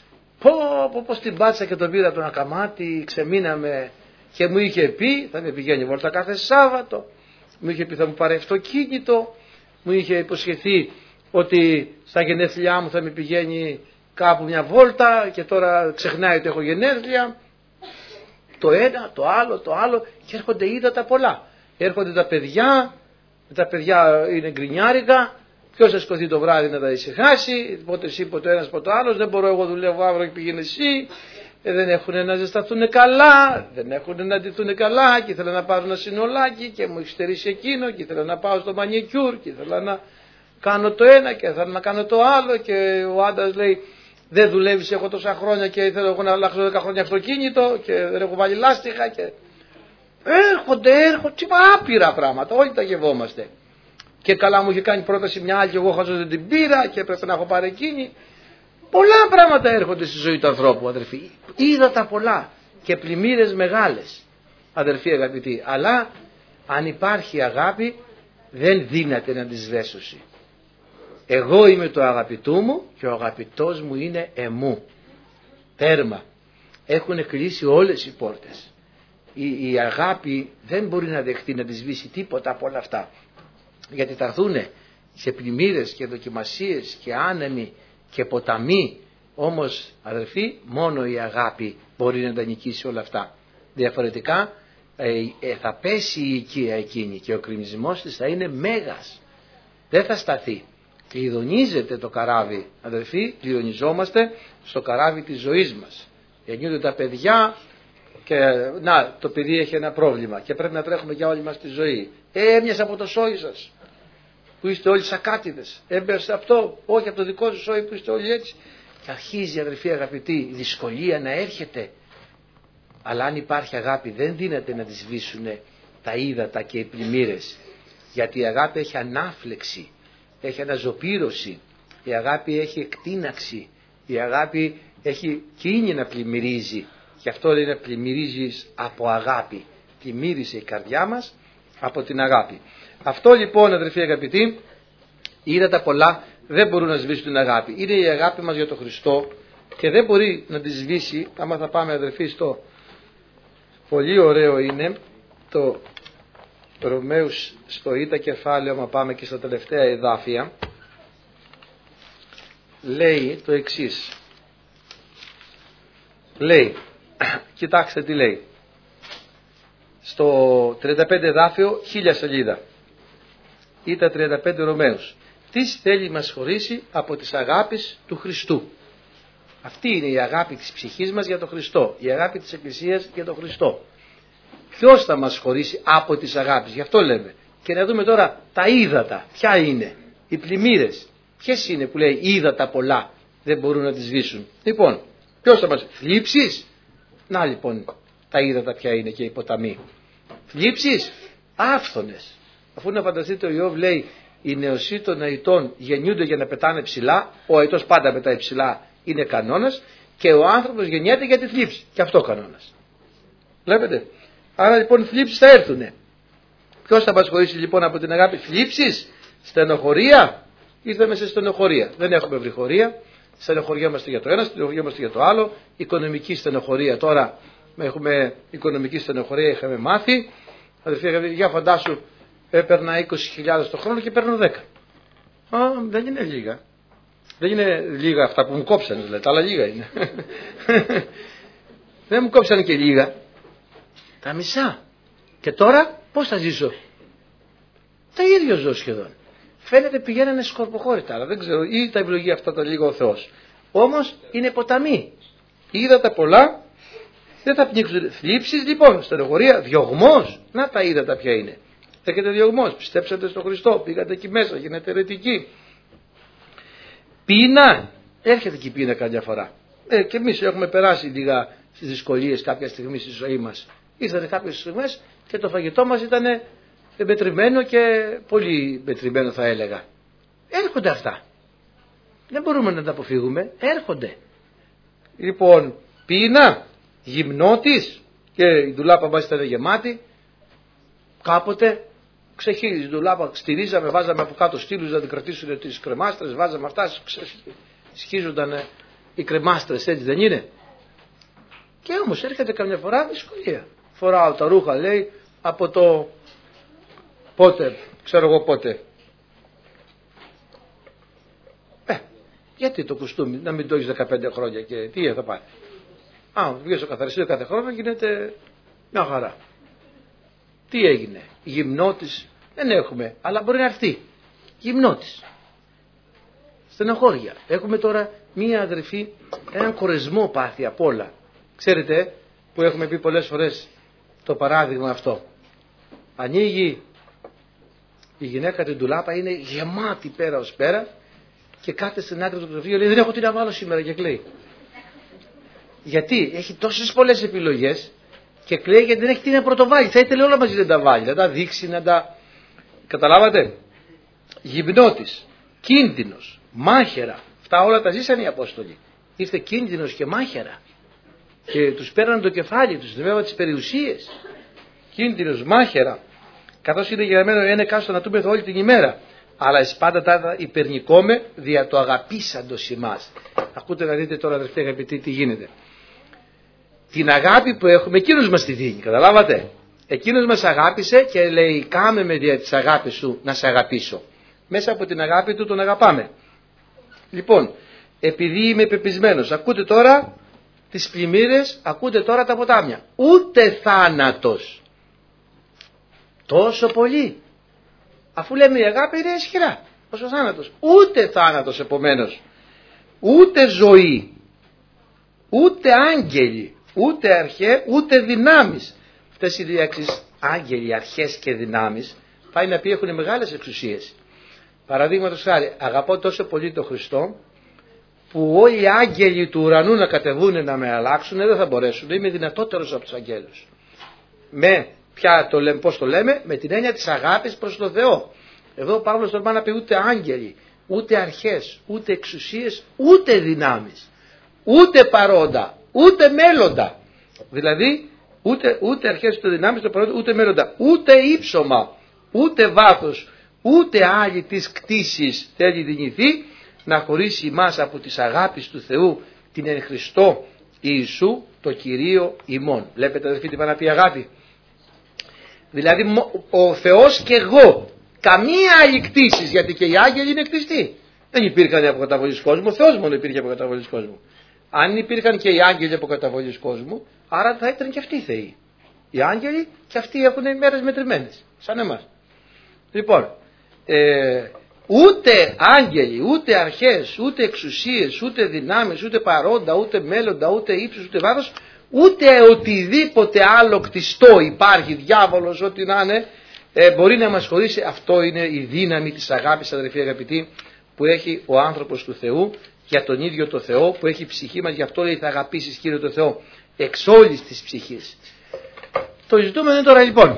Πως την πάτησα και τον πήρα από τον ακαμάτι, ξεμείναμε και μου είχε πει θα με πηγαίνει βόλτα κάθε Σάββατο, μου είχε πει θα μου πάρει αυτοκίνητο, μου είχε υποσχεθεί ότι στα γενέθλιά μου θα με πηγαίνει κάπου μια βόλτα και τώρα ξεχνάει ότι έχω γενέθλια. Το ένα, το άλλο και έρχονται ύδατα πολλά. Έρχονται τα παιδιά είναι γκρινιάρικα. Ποιος θα σηκωθεί το βράδυ να τα ησυχάσει, πότε εσύ, πότε ο ένας, πότε ο άλλος, δεν μπορώ εγώ δουλεύω αύριο και πήγαινε εσύ, δεν έχουν να ζεσταθούν καλά, δεν έχουν να ντυθούν καλά και ήθελα να πάρω ένα συνολάκι και μου έχει στερήσει εκείνο και ήθελα να πάω στο μανικιούρ και ήθελα να κάνω το ένα και ήθελα να κάνω το άλλο και ο άντρας λέει δεν δουλεύεις έχω τόσα χρόνια και ήθελα εγώ να αλλάξω 10 χρόνια αυτοκίνητο και δεν έχω βάλει λάστιχα και έρχονται άπειρα πράγματα, όλοι τα γευόμαστε. Και καλά μου είχε κάνει πρόταση μια άλλη και εγώ χαζό δεν την πήρα και έπρεπε να έχω πάρει εκείνη. Πολλά πράγματα έρχονται στη ζωή του ανθρώπου, αδερφοί. Είδα τα πολλά και πλημμύρες μεγάλες, αδερφοί αγαπητοί. Αλλά αν υπάρχει αγάπη δεν δύναται να τις σβέσωσει. Εγώ είμαι το αγαπητού μου και ο αγαπητός μου είναι εμού. Τέρμα. Έχουν κλείσει όλες οι πόρτες. Η αγάπη δεν μπορεί να δεχτεί να τη σβήσει τίποτα από όλα αυτά. Γιατί θα έρθουν σε πλημμύρες και δοκιμασίες και άνεμοι και ποταμοί. Όμως αδερφοί μόνο η αγάπη μπορεί να τα νικήσει όλα αυτά. Διαφορετικά θα πέσει η οικία εκείνη και ο κρημισμός της θα είναι μέγας. Δεν θα σταθεί. Κλειδονίζεται το καράβι, αδερφοί, κλειδονιζόμαστε στο καράβι της ζωής μας. Γεννιούνται τα παιδιά και να το παιδί έχει ένα πρόβλημα και πρέπει να τρέχουμε για όλη μας τη ζωή. Έμοιασε από το σόι σας που είστε όλοι σακάτιδες, έμπερσε αυτό, όχι από το δικό σου σόι που είστε όλοι έτσι. Και αρχίζει αδερφοί αγαπητοί η δυσκολία να έρχεται. Αλλά αν υπάρχει αγάπη δεν δύναται να τη σβήσουν τα ύδατα και οι πλημμύρες. Γιατί η αγάπη έχει ανάφλεξη, έχει αναζωπήρωση, η αγάπη έχει εκτείναξη, η αγάπη έχει κίνη να πλημμυρίζει. Γι' αυτό λέει να πλημμυρίζεις από αγάπη. Πλημμύρισε η καρδιά μας από την αγάπη. Αυτό λοιπόν αδερφοί αγαπητοί, ύδατα πολλά δεν μπορούν να σβήσουν την αγάπη. Είναι η αγάπη μας για τον Χριστό και δεν μπορεί να τη σβήσει. Άμα θα πάμε αδερφοί στο πολύ ωραίο είναι το Ρωμαίους στο Ήτα κεφάλαιο, άμα πάμε και στα τελευταία εδάφια, λέει το εξής. Λέει, κοιτάξτε τι λέει. Στο 35 εδάφιο, 1000 σελίδα. Ήτα 35 Ρωμαίους. Τι θέλει μας χωρίσει από τις αγάπης του Χριστού. Αυτή είναι η αγάπη της ψυχής μας για τον Χριστό. Η αγάπη της Εκκλησίας για τον Χριστό. Ποιος θα μας χωρίσει από τις αγάπης. Γι' αυτό λέμε. Και να δούμε τώρα τα ύδατα. Ποια είναι. Οι πλημμύρες. Ποιες είναι που λέει ύδατα πολλά δεν μπορούν να τις σβήσουν. Λοιπόν, ποιος θα μας. Θλίψεις. Να λοιπόν τα ύδατα ποια είναι και οι ποταμοί. Θλίψεις. Άφθονες. Αφού να φανταστείτε ο Ιώβ λέει οι νεοσοί των αητών γεννιούνται για να πετάνε ψηλά. Ο αητός πάντα πετάει ψηλά. Είναι κανόνας. και ο άνθρωπος γεννιέται για τη θλίψη. Και αυτό ο κανόνας. Βλέπετε. Άρα λοιπόν οι θλίψεις θα έρθουνε. Ποιος θα μας χωρίσει λοιπόν από την αγάπη? Θλίψεις, στενοχωρία. Ήρθαμε σε στενοχωρία. Δεν έχουμε βρυχωρία. Στενοχωριόμαστε για το ένα, στενοχωριόμαστε για το άλλο. Οικονομική στενοχωρία τώρα. Έχουμε οικονομική στενοχωρία, είχαμε μάθει. Αδερφοί, για φαντάσου, έπαιρνα 20.000 το χρόνο και παίρνω 10. Δεν είναι λίγα. Δεν είναι λίγα αυτά που μου κόψανε, δηλαδή, αλλά λίγα είναι. Δεν μου κόψανε και λίγα. Τα μισά. Και τώρα πώς θα ζήσω? Τα ίδια ζω σχεδόν. Φαίνεται πηγαίνανε σκορποχώρητα, αλλά δεν ξέρω, ή τα ευλογεί αυτά τα λίγα ο Θεός. Όμως είναι ποταμοί. Είδα τα πολλά, δεν θα πνίξουν. Θλίψεις λοιπόν, στενοχωρία, διωγμός. Να τα είδατε ποια είναι. Έχετε διωγμός, πιστέψατε στον Χριστό, πήγατε εκεί μέσα, γίνετε αιρετικοί. Πείνα, έρχεται και η πείνα καμιά φορά. Και εμείς έχουμε περάσει λίγα στις δυσκολίες κάποια στιγμή στη ζωή μας. Ήρθαν κάποιες στιγμές και το φαγητό μας ήταν μετρημένο και πολύ μετρημένο θα έλεγα. Έρχονται αυτά. Δεν μπορούμε να τα αποφύγουμε. Έρχονται. Λοιπόν, πείνα, γυμνότης και η ντουλάπα μας ήταν γεμάτη. Κάποτε ξεχύλιζε η ντουλάπα, στηρίζαμε, βάζαμε από κάτω στήλους να την κρατήσουν τις κρεμάστρες, βάζαμε αυτά, σχίζονταν οι κρεμάστρες, έτσι δεν είναι? Και όμως έρχεται καμιά φορά δυσκολία. Φοράω τα ρούχα, λέει, από το πότε, ξέρω εγώ πότε. Γιατί το κουστούμι να μην το έχεις 15 χρόνια και τι θα πάει? Βγες στο καθαριστήριο κάθε χρόνο γίνεται μια χαρά. Τι έγινε? Γυμνότης δεν έχουμε, αλλά μπορεί να έρθει. Γυμνότης. Στενοχώρια. Έχουμε τώρα μία αδερφή, έναν κορεσμό πάθη απ' όλα. Ξέρετε που έχουμε πει πολλές φορές το παράδειγμα αυτό. Ανοίγει η γυναίκα την ντουλάπα, είναι γεμάτη πέρα ως πέρα και κάθεται στην άκρη του ξεφύγου, λέει δεν έχω τι να βάλω σήμερα και κλαίει. Γιατί έχει τόσες πολλές επιλογές και κλαίει γιατί δεν έχει τι να πρωτοβάλει. Θα ήθελε όλα μαζί να τα βάλει, να τα δείξει, να τα... Καταλάβατε? Γυμνότης, κίνδυνος, μάχαιρα. Αυτά όλα τα ζήσαν οι Απόστολοι. Ήρθε κίνδυνος και μάχαιρα. Και τους παίρναν το κεφάλι τους, βέβαια τις περιουσίες. Κίνδυνος, μάχαιρα. Καθώς είναι γραμμένο ένα κάστο να τούμεθα όλη την ημέρα. Αλλά εις πάντα τα υπερνικόμε δια το αγαπήσαντος ημάς. Ακούτε να δείτε τώρα αδερφοί αγαπητοί τι γίνεται. Την αγάπη που έχουμε εκείνος μας τη δίνει, καταλάβατε? Εκείνος μας αγάπησε και λέει κάμε με δια της αγάπης σου να σε αγαπήσω. Μέσα από την αγάπη του τον αγαπάμε. Λοιπόν, επειδή είμαι πεπισμένος, ακούτε τώρα τις πλημμύρες, ακούτε τώρα τα ποτάμια. Ούτε θάνατος. Τόσο πολύ. Αφού λέμε η αγάπη είναι ισχυρά, ως ο θάνατος. Ούτε θάνατος επομένως. Ούτε ζωή. Ούτε άγγελοι. Ούτε αρχέ, ούτε δυνάμεις. Αυτές οι λέξεις άγγελοι, αρχές και δυνάμεις πάει να πει έχουν μεγάλες εξουσίες. Παραδείγματος χάρη, αγαπώ τόσο πολύ τον Χριστό που όλοι οι άγγελοι του ουρανού να κατεβούν να με αλλάξουν δεν θα μπορέσουν. Είμαι δυνατότερος από τους αγγέλους. Πώς το λέμε? Με την έννοια της αγάπης προς τον Θεό. Εδώ ο Παύλος τον πάει να πει ούτε άγγελοι, ούτε αρχές, ούτε εξουσίες, ούτε δυνάμεις, ούτε παρόντα, ούτε μέλλοντα. Δηλαδή ούτε αρχές, ούτε δυνάμεις, ούτε μέλλοντα, ούτε ύψωμα, ούτε βάθος, ούτε άλλη της κτήσης θέλει δυνηθεί να χωρίσει εμάς από της αγάπης του Θεού την εν Χριστώ Ιησού το Κυρίο ημών. Βλέπετε αδελφοί τι πάει να πει αγάπη? Δηλαδή ο Θεός και εγώ, καμία άλλη κτήση, γιατί και οι άγγελοι είναι κτιστοί. Δεν υπήρχαν από καταβολής κόσμου, ο Θεός μόνο υπήρχε από καταβολής κόσμου. Αν υπήρχαν και οι άγγελοι από καταβολής κόσμου, άρα θα ήταν και αυτοί οι θεοί. Οι άγγελοι και αυτοί έχουν μέρες μετρημένες, σαν εμάς. Λοιπόν, ούτε άγγελοι, ούτε αρχές, ούτε εξουσίες, ούτε δυνάμεις, ούτε παρόντα, ούτε μέλλοντα, ούτε ύψος, ούτε βάθος, ούτε οτιδήποτε άλλο κτιστό υπάρχει, διάβολος, ό,τι να είναι, μπορεί να μας χωρίσει. Αυτό είναι η δύναμη της αγάπης, αδελφοί αγαπητοί, που έχει ο άνθρωπος του Θεού για τον ίδιο το Θεό, που έχει η ψυχή μας. Γι' αυτό λέει θα αγαπήσεις Κύριο το Θεό εξ όλης της ψυχής. Το ζητούμενο είναι τώρα λοιπόν,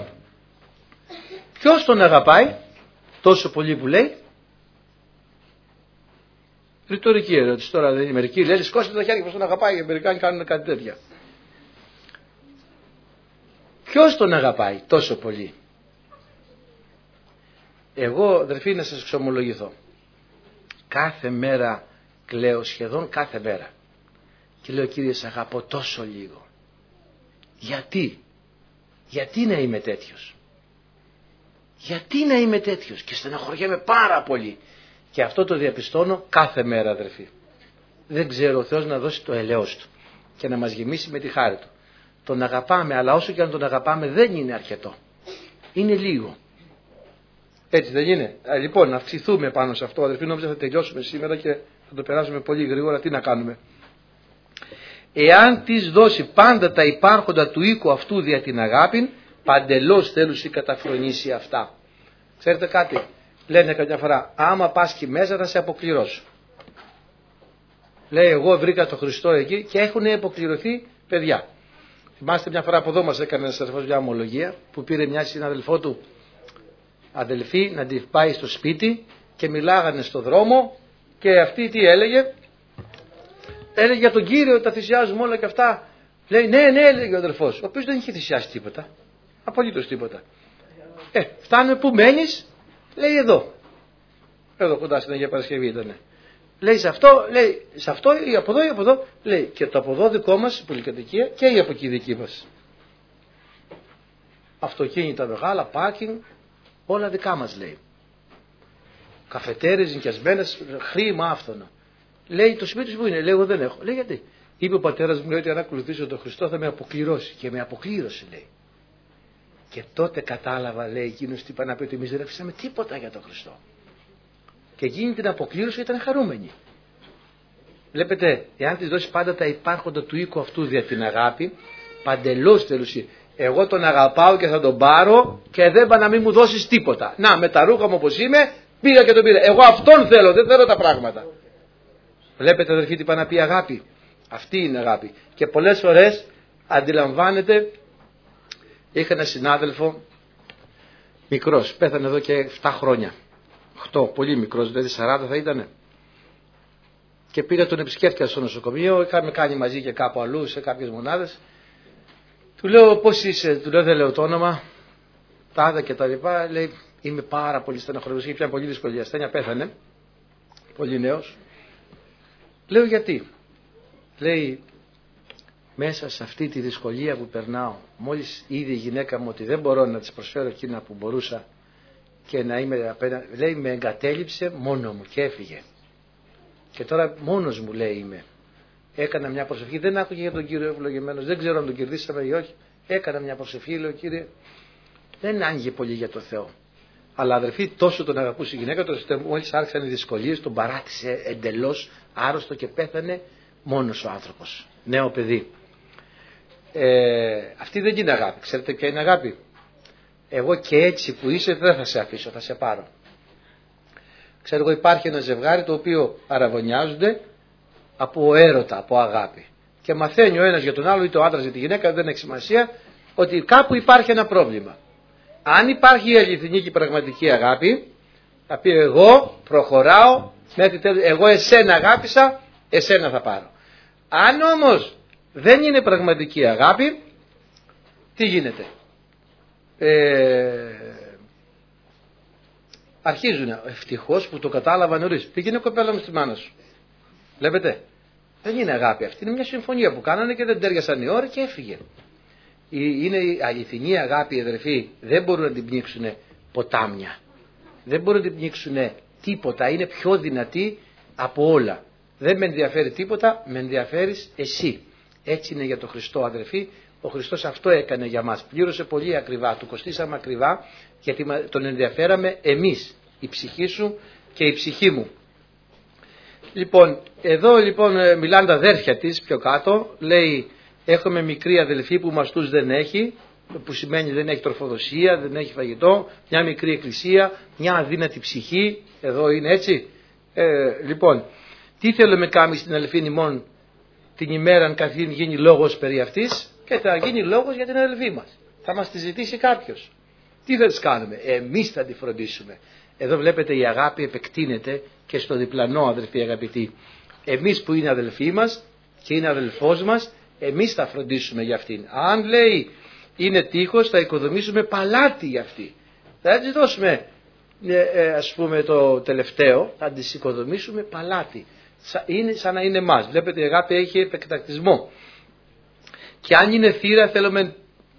ποιος τον αγαπάει τόσο πολύ που λέει? Ρητορική ερώτηση τώρα, δεν είναι μερικοί. Λέει, σηκώστε τα χέρια πως τον αγαπάει. Οι Αμερικάνοι κάνουν κάτι τέτοια. Ποιος τον αγαπάει τόσο πολύ? Εγώ, αδερφοί, να σας εξομολογηθώ. Κάθε μέρα κλαίω, σχεδόν κάθε μέρα. Και λέω, Κύριε, σε αγαπώ τόσο λίγο. Γιατί να είμαι τέτοιος? Γιατί να είμαι τέτοιος? Και στεναχωριέμαι πάρα πολύ. Και αυτό το διαπιστώνω κάθε μέρα, αδερφοί. Δεν ξέρω ο Θεός να δώσει το ελαιός του και να μας γεμίσει με τη χάρη του. Τον αγαπάμε, αλλά όσο και αν τον αγαπάμε δεν είναι αρκετό. Είναι λίγο. Έτσι δεν είναι? Λοιπόν, να αυξηθούμε πάνω σε αυτό, αδερφοί. Νόμιζα θα τελειώσουμε σήμερα και θα το περάσουμε πολύ γρήγορα. Τι να κάνουμε? Εάν της δώσει πάντα τα υπάρχοντα του οίκου αυτού δια την αγάπη, παντελώς θέλουσι καταφρονήσει αυτά. Ξέρετε κάτι? Λένε καμιά φορά, άμα πας και μέσα θα σε αποκληρώσω. Λέει, εγώ βρήκα τον Χριστό εκεί και έχουν αποκληρωθεί παιδιά. Θυμάστε μια φορά από εδώ μας έκανε ένας αδελφός μια ομολογία που πήρε μια συναδελφό του αδελφή να την πάει στο σπίτι και μιλάγανε στο δρόμο και αυτή τι έλεγε? Έλεγε για τον Κύριο τα θυσιάζουμε όλα και αυτά. Λέει, ναι, έλεγε ο αδελφός, ο οποίος δεν είχε θυσιάσει τίποτα. Απολύτως τίποτα. Φτάνουμε που μένεις? Λέει εδώ κοντά στην Αγία Παρασκευή ήτανε. Λέει σε αυτό ή από εδώ ή από εδώ. Λέει και το από εδώ δικό μας η πολυκατοικία και η από εκεί δική μας. Αυτοκίνητα μεγάλα, πάρκινγκ, όλα δικά μας, λέει. Καφετέρες, νοικιασμένες, χρήμα άφθονο. Λέει το σπίτι σου που είναι? Λέει, εγώ δεν έχω. Λέει, γιατί? Είπε ο πατέρας μου, λέει, ότι αν ακολουθήσω τον Χριστό θα με αποκληρώσει. Και με αποκλήρωσε, λέει. Και τότε κατάλαβα, λέει, εκείνος τι είπα να πει, ότι εμείς δεν αφήσαμε τίποτα για τον Χριστό. Και εκείνη την αποκλήρωση ήταν χαρούμενη. Βλέπετε, εάν της δώσει πάντα τα υπάρχοντα του οίκου αυτού δια την αγάπη, παντελώς τελουσί. Εγώ τον αγαπάω και θα τον πάρω και δεν είπα να μην μου δώσεις τίποτα. Να, με τα ρούχα μου όπως είμαι, πήγα και τον πήρα. Εγώ αυτόν θέλω, δεν θέλω τα πράγματα. Βλέπετε, αδερφοί, τι είπα να πει αγάπη. Αυτή είναι αγάπη. Και πολλές φορές αντιλαμβάνεται. Είχα ένα συνάδελφο μικρός, πέθανε εδώ και 7 χρόνια. 8, πολύ μικρός, δηλαδή 40 θα ήτανε. Και πήγα τον επισκέφτηκα στο νοσοκομείο, είχαμε κάνει μαζί και κάπου αλλού σε κάποιες μονάδες. Του λέω, πώς είσαι? Του λέω, δεν λέω το όνομα, τάδα και τα λοιπά. Λέει, είμαι πάρα πολύ στεναχωρημένος, είχε πια πολύ δύσκολη ασθένεια, πέθανε, πολύ νέος. Λέω, γιατί? Λέει, μέσα σε αυτή τη δυσκολία που περνάω, μόλις είδε η γυναίκα μου ότι δεν μπορώ να της προσφέρω εκείνα που μπορούσα και να είμαι απέναντι, λέει, με εγκατέλειψε μόνο μου και έφυγε. Και τώρα μόνος μου, λέει, είμαι. Έκανα μια προσευχή, δεν άκουγε για τον Κύριο ευλογημένος, δεν ξέρω αν τον κερδίσαμε ή όχι. Έκανα μια προσευχή, λέω, Κύριε, δεν άνοιγε πολύ για το Θεό. Αλλά αδερφοί, τόσο τον αγαπούσε η γυναίκα, τόσο μόλις άρχισαν οι δυσκολίες, τον παράτησε εντελώς άρρωστο και πέθανε μόνος ο άνθρωπος. Νέο παιδί. Αυτή δεν είναι αγάπη. Ξέρετε ποια είναι αγάπη? Εγώ και έτσι που είσαι δεν θα σε αφήσω, θα σε πάρω. Ξέρω εγώ, υπάρχει ένα ζευγάρι το οποίο αραβωνιάζονται από έρωτα, από αγάπη. Και μαθαίνει ο ένας για τον άλλο, είτε ο άντρας για τη γυναίκα, δεν έχει σημασία, ότι κάπου υπάρχει ένα πρόβλημα. Αν υπάρχει η αληθινή και η πραγματική αγάπη, θα πει, εγώ προχωράω μέχρι τέλος, εγώ εσένα αγάπησα, εσένα θα πάρω. Αν όμως δεν είναι πραγματική αγάπη, τι γίνεται? Αρχίζουν, ευτυχώς που το κατάλαβα νωρίς. Πήγαινε κοπέλα μου στη μάνα σου. Βλέπετε, δεν είναι αγάπη αυτή, είναι μια συμφωνία που κάνανε και δεν τέριασαν οι ώρες και έφυγε. Είναι η αληθινή αγάπη, αδερφοί, δεν μπορούν να την πνίξουν ποτάμια. Δεν μπορούν να την πνίξουν τίποτα, είναι πιο δυνατή από όλα. Δεν με ενδιαφέρει τίποτα, με ενδιαφέρεις εσύ. Έτσι είναι για τον Χριστό, αδερφοί. Ο Χριστός αυτό έκανε για μας. Πλήρωσε πολύ ακριβά, του κοστίσαμε ακριβά, γιατί τον ενδιαφέραμε εμείς, η ψυχή σου και η ψυχή μου. Λοιπόν, εδώ λοιπόν μιλάνε τα αδέρφια της πιο κάτω, λέει, έχουμε μικρή αδελφή που μαστούς δεν έχει, που σημαίνει δεν έχει τροφοδοσία, δεν έχει φαγητό, μια μικρή εκκλησία, μια αδύνατη ψυχή, εδώ είναι έτσι. Λοιπόν, τι θέλουμε κάνουμε στην αδελφή ημών την ημέρα αν καθήν γίνει λόγος περί αυτής, και θα γίνει λόγος για την αδελφή μας. Θα μας τη ζητήσει κάποιος. Τι θα τις κάνουμε? Εμείς θα τη φροντίσουμε. Εδώ βλέπετε η αγάπη επεκτείνεται και στο διπλανό, αδελφοί αγαπητοί. Εμείς που είναι αδελφοί μας και είναι αδελφός μας, εμείς θα φροντίσουμε για αυτήν. Αν λέει είναι τείχος, θα οικοδομήσουμε παλάτι για αυτή. Θα της δώσουμε ας πούμε το τελευταίο, θα της οικοδομήσουμε παλάτι. Είναι σαν να είναι εμάς. Βλέπετε η αγάπη έχει επεκτακτισμό. Και αν είναι θύρα θέλουμε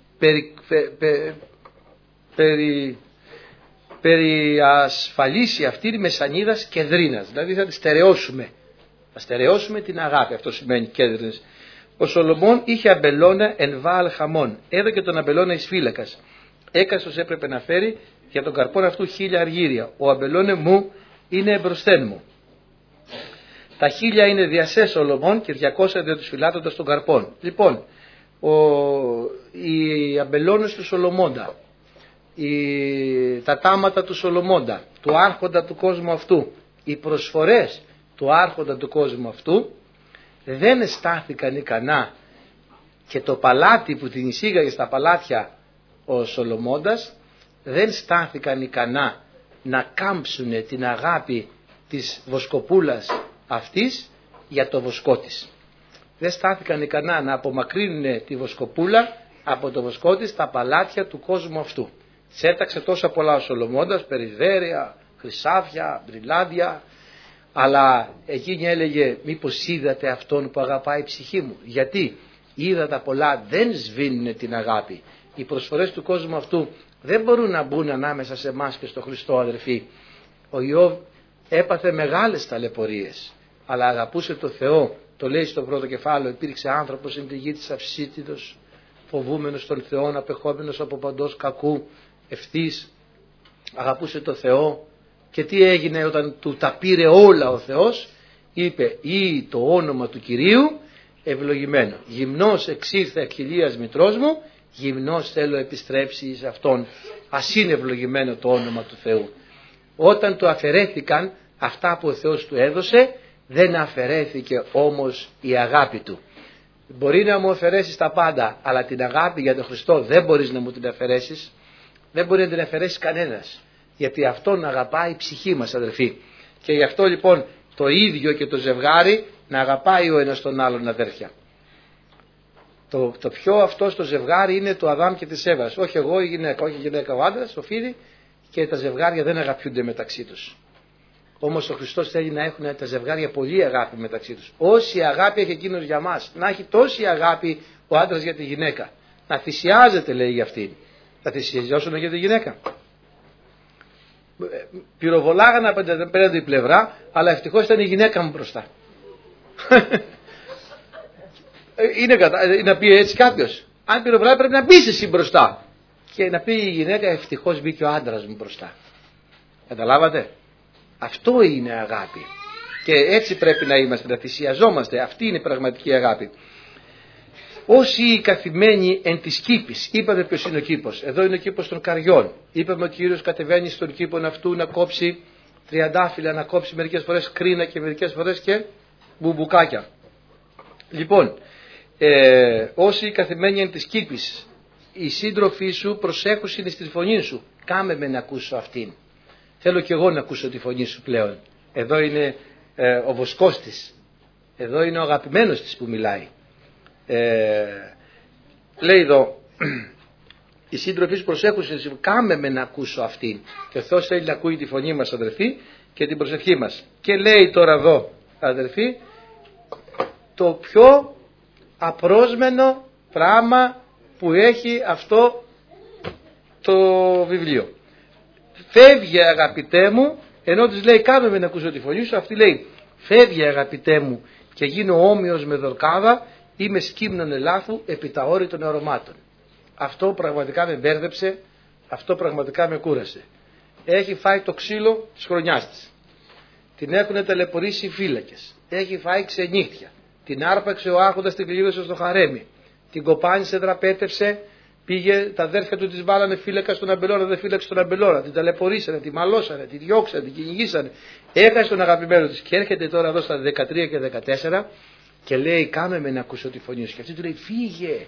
περιασφαλίσει αυτή τη μεσανίδας κεδρίνας. Δηλαδή θα τη στερεώσουμε. Θα στερεώσουμε την αγάπη. Αυτό σημαίνει κέδρινες. Ο Σολομών είχε αμπελώνα εν Βαάλ Χαμών. Έδωκε τον αμπελώνα εις φύλακας. Έκαστος έπρεπε να φέρει για τον καρπόν αυτού 1000 αργύρια. Ο αμπελώνε μου είναι εμπροσθέν μου. Τα 1000 είναι διασέ Σολομών και 200 δια τους φυλάτοντας των καρπών. Λοιπόν, οι αμπελώνες του Σολομώντα, τα τάματα του Σολομώντα, του άρχοντα του κόσμου αυτού, οι προσφορές του άρχοντα του κόσμου αυτού δεν στάθηκαν ικανά, και το παλάτι που την εισήγαγε στα παλάτια ο Σολομώντας δεν στάθηκαν ικανά να κάμψουν την αγάπη της βοσκοπούλας αυτής για το βοσκό της. Δεν στάθηκαν ικανά να απομακρύνουν τη βοσκοπούλα από το βοσκό της στα παλάτια του κόσμου αυτού. Της έταξε τόσα πολλά ο Σολομώντας, περιδέρια, χρυσάφια, μπριλάντια, αλλά εκείνη έλεγε μήπως είδατε αυτόν που αγαπάει η ψυχή μου? Γιατί είδα πολλά δεν σβήνουν την αγάπη. Οι προσφορές του κόσμου αυτού δεν μπορούν να μπουν ανάμεσα σε εμάς και στο Χριστό, αδερφοί. Ο Ιώβ έπαθε μεγάλες ταλαιπωρίες, αλλά αγαπούσε το Θεό. Το λέει στο πρώτο κεφάλαιο, υπήρξε άνθρωπος εν τη γη της αυσίτιδος, φοβούμενος τον Θεόν, απεχόμενος από παντός κακού, ευθύς. Αγαπούσε το Θεό. Και τι έγινε όταν του τα πήρε όλα ο Θεός? Είπε ή το όνομα του Κυρίου ευλογημένο. Γυμνός εξήλθε εκ χιλίας μητρός μου, γυμνός θέλω επιστρέψει εις αυτόν. Ας είναι ευλογημένο το όνομα του Θεού. Όταν του αφαιρέθηκαν αυτά που ο Θεός του έδωσε, δεν αφαιρέθηκε όμως η αγάπη του. Μπορεί να μου αφαιρέσεις τα πάντα, αλλά την αγάπη για τον Χριστό δεν μπορείς να μου την αφαιρέσεις. Δεν μπορεί να την αφαιρέσει κανένας. Γιατί αυτόν αγαπάει η ψυχή μας, αδερφοί. Και γι' αυτό λοιπόν το ίδιο και το ζευγάρι να αγαπάει ο ένας τον άλλον, αδέρφια. Το πιο αυτό στο ζευγάρι είναι το Αδάμ και της Εύας. Όχι εγώ η γυναίκα, όχι η γυναίκα ο άντρας, ο φίλοι, και τα ζευγάρια δεν αγαπιούνται μεταξύ τους. Όμως ο Χριστός θέλει να έχουν τα ζευγάρια πολύ αγάπη μεταξύ τους. Όση αγάπη έχει εκείνος για μας, να έχει τόση αγάπη ο άντρας για τη γυναίκα. Να θυσιάζεται, λέει, για αυτήν. Θα θυσιαζόσουν για τη γυναίκα. Πυροβολάγανε απέναντι πλευρά, αλλά ευτυχώς ήταν η γυναίκα μου μπροστά. Είναι να πει έτσι κάποιος? Αν πυροβολάγανε πρέπει να μπεις εσύ μπροστά. Και να πει η γυναίκα ευτυχώς μπήκε ο άντρας μου μπροστά. Καταλάβατε? Αυτό είναι αγάπη. Και έτσι πρέπει να είμαστε, να θυσιαζόμαστε. Αυτή είναι η πραγματική αγάπη. Όσοι καθημένοι εν της κήπης. Είπατε ποιος είναι ο κήπος? Εδώ είναι ο κήπος των καριών. Είπαμε ότι ο Κύριος κατεβαίνει στον κήπο αυτού να κόψει τριαντάφυλλα, να κόψει μερικές φορές κρίνα και μερικές φορές και μπουμπουκάκια. Λοιπόν, όσοι καθημένοι εν της κήπης, οι σύντροφοί σου προσέχουσιν στη φωνή σου. Κάμε με να ακούσω αυτήν. Θέλω και εγώ να ακούσω τη φωνή σου πλέον. Εδώ είναι ο βοσκός της. Εδώ είναι ο αγαπημένος της που μιλάει. Λέει εδώ, οι σύντροφοι σου προσέχουσιν, κάμε με να ακούσω αυτήν. Και ο Θεός θέλει να ακούει τη φωνή μας, αδερφοί, και την προσευχή μας. Και λέει τώρα εδώ, αδερφοί, το πιο απρόσμενο πράγμα που έχει αυτό το βιβλίο. Φεύγε αγαπητέ μου, ενώ της λέει κάμε με να ακούσω τη φωνή σου, αυτή λέει φεύγε αγαπητέ μου και γίνω όμοιος με δορκάδα, είμαι σκύμνον ελάφου επί τα όρη των αρωμάτων. Αυτό πραγματικά με μπέρδεψε, αυτό πραγματικά με κούρασε. Έχει φάει το ξύλο της χρονιάς της. Την έχουν ταλαιπωρήσει οι φύλακες. Έχει φάει ξενύχτια. Την άρπαξε ο άρχοντας, την κλειδώσε στο χαρέμι. Την κοπάνισε, δραπέτευσε. Πήγε, τα αδέρφια του της βάλανε φύλακα στον αμπελώνα, δεν φύλαξε στον αμπελώνα. Την ταλαιπωρήσανε, τη μαλώσανε, τη διώξανε, την κυνηγήσανε. Έχασε τον αγαπημένο της. Και έρχεται τώρα εδώ στα 13 και 14 και λέει: κάμε με να ακούσω τη φωνή σου. Και αυτή του λέει: φύγε.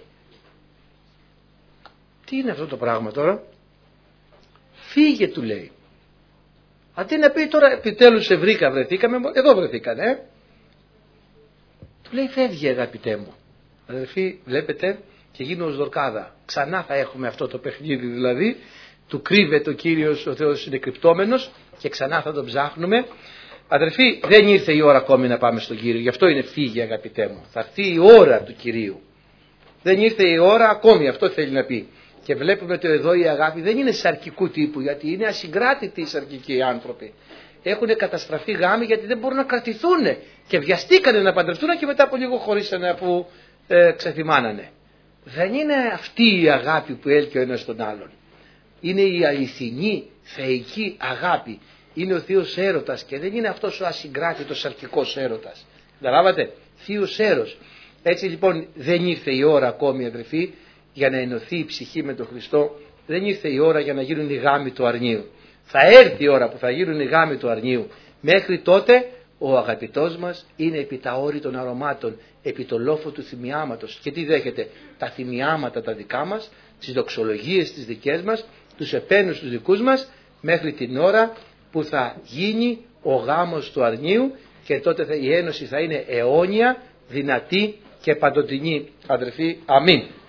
Τι είναι αυτό το πράγμα τώρα? Φύγε, του λέει. Αντί να πει τώρα επιτέλους σε βρήκα, βρεθήκαμε, εδώ βρεθήκανε. Του λέει φεύγει αγαπητέ μου. Αδερφοί, βλέπετε, και γίνει ως δορκάδα. Ξανά θα έχουμε αυτό το παιχνίδι δηλαδή. Του κρύβεται ο Κύριος, ο Θεός είναι κρυπτόμενος και ξανά θα τον ψάχνουμε. Αδερφοί, δεν ήρθε η ώρα ακόμη να πάμε στον Κύριο. Γι' αυτό είναι φύγε αγαπητέ μου. Θα έρθει η ώρα του Κυρίου. Δεν ήρθε η ώρα ακόμη, αυτό θέλει να πει. Και βλέπουμε ότι εδώ η αγάπη δεν είναι σαρκικού τύπου, γιατί είναι ασυγκράτητοι οι σαρκικοί άνθρωποι. Έχουν καταστραφεί γάμοι γιατί δεν μπορούν να κρατηθούν και βιαστήκανε να παντρευτούν και μετά από λίγο χωρίσανε αφού ξεθυμάνανε. Δεν είναι αυτή η αγάπη που έλκει ο ένας τον άλλον. Είναι η αληθινή θεϊκή αγάπη. Είναι ο θείος έρωτας και δεν είναι αυτός ο ασυγκράτητος σαρκικός έρωτας. Καταλάβατε, θείος έρος. Έτσι λοιπόν δεν ήρθε η ώρα ακόμη αδερφοί για να ενωθεί η ψυχή με τον Χριστό. Δεν ήρθε η ώρα για να γίνουν οι γάμοι του αρνίου. Θα έρθει η ώρα που θα γίνουν οι γάμοι του αρνίου. Μέχρι τότε ο αγαπητός μας είναι επί τα όρη των αρωμάτων, επί το λόφο του θυμιάματος. Και τι δέχεται? Τα θυμιάματα τα δικά μας, τις δοξολογίες τις δικές μας, τους επένους τους δικούς μας, μέχρι την ώρα που θα γίνει ο γάμος του αρνίου και τότε η ένωση θα είναι αιώνια, δυνατή και παντοτινή. Αδερφοί, αμήν.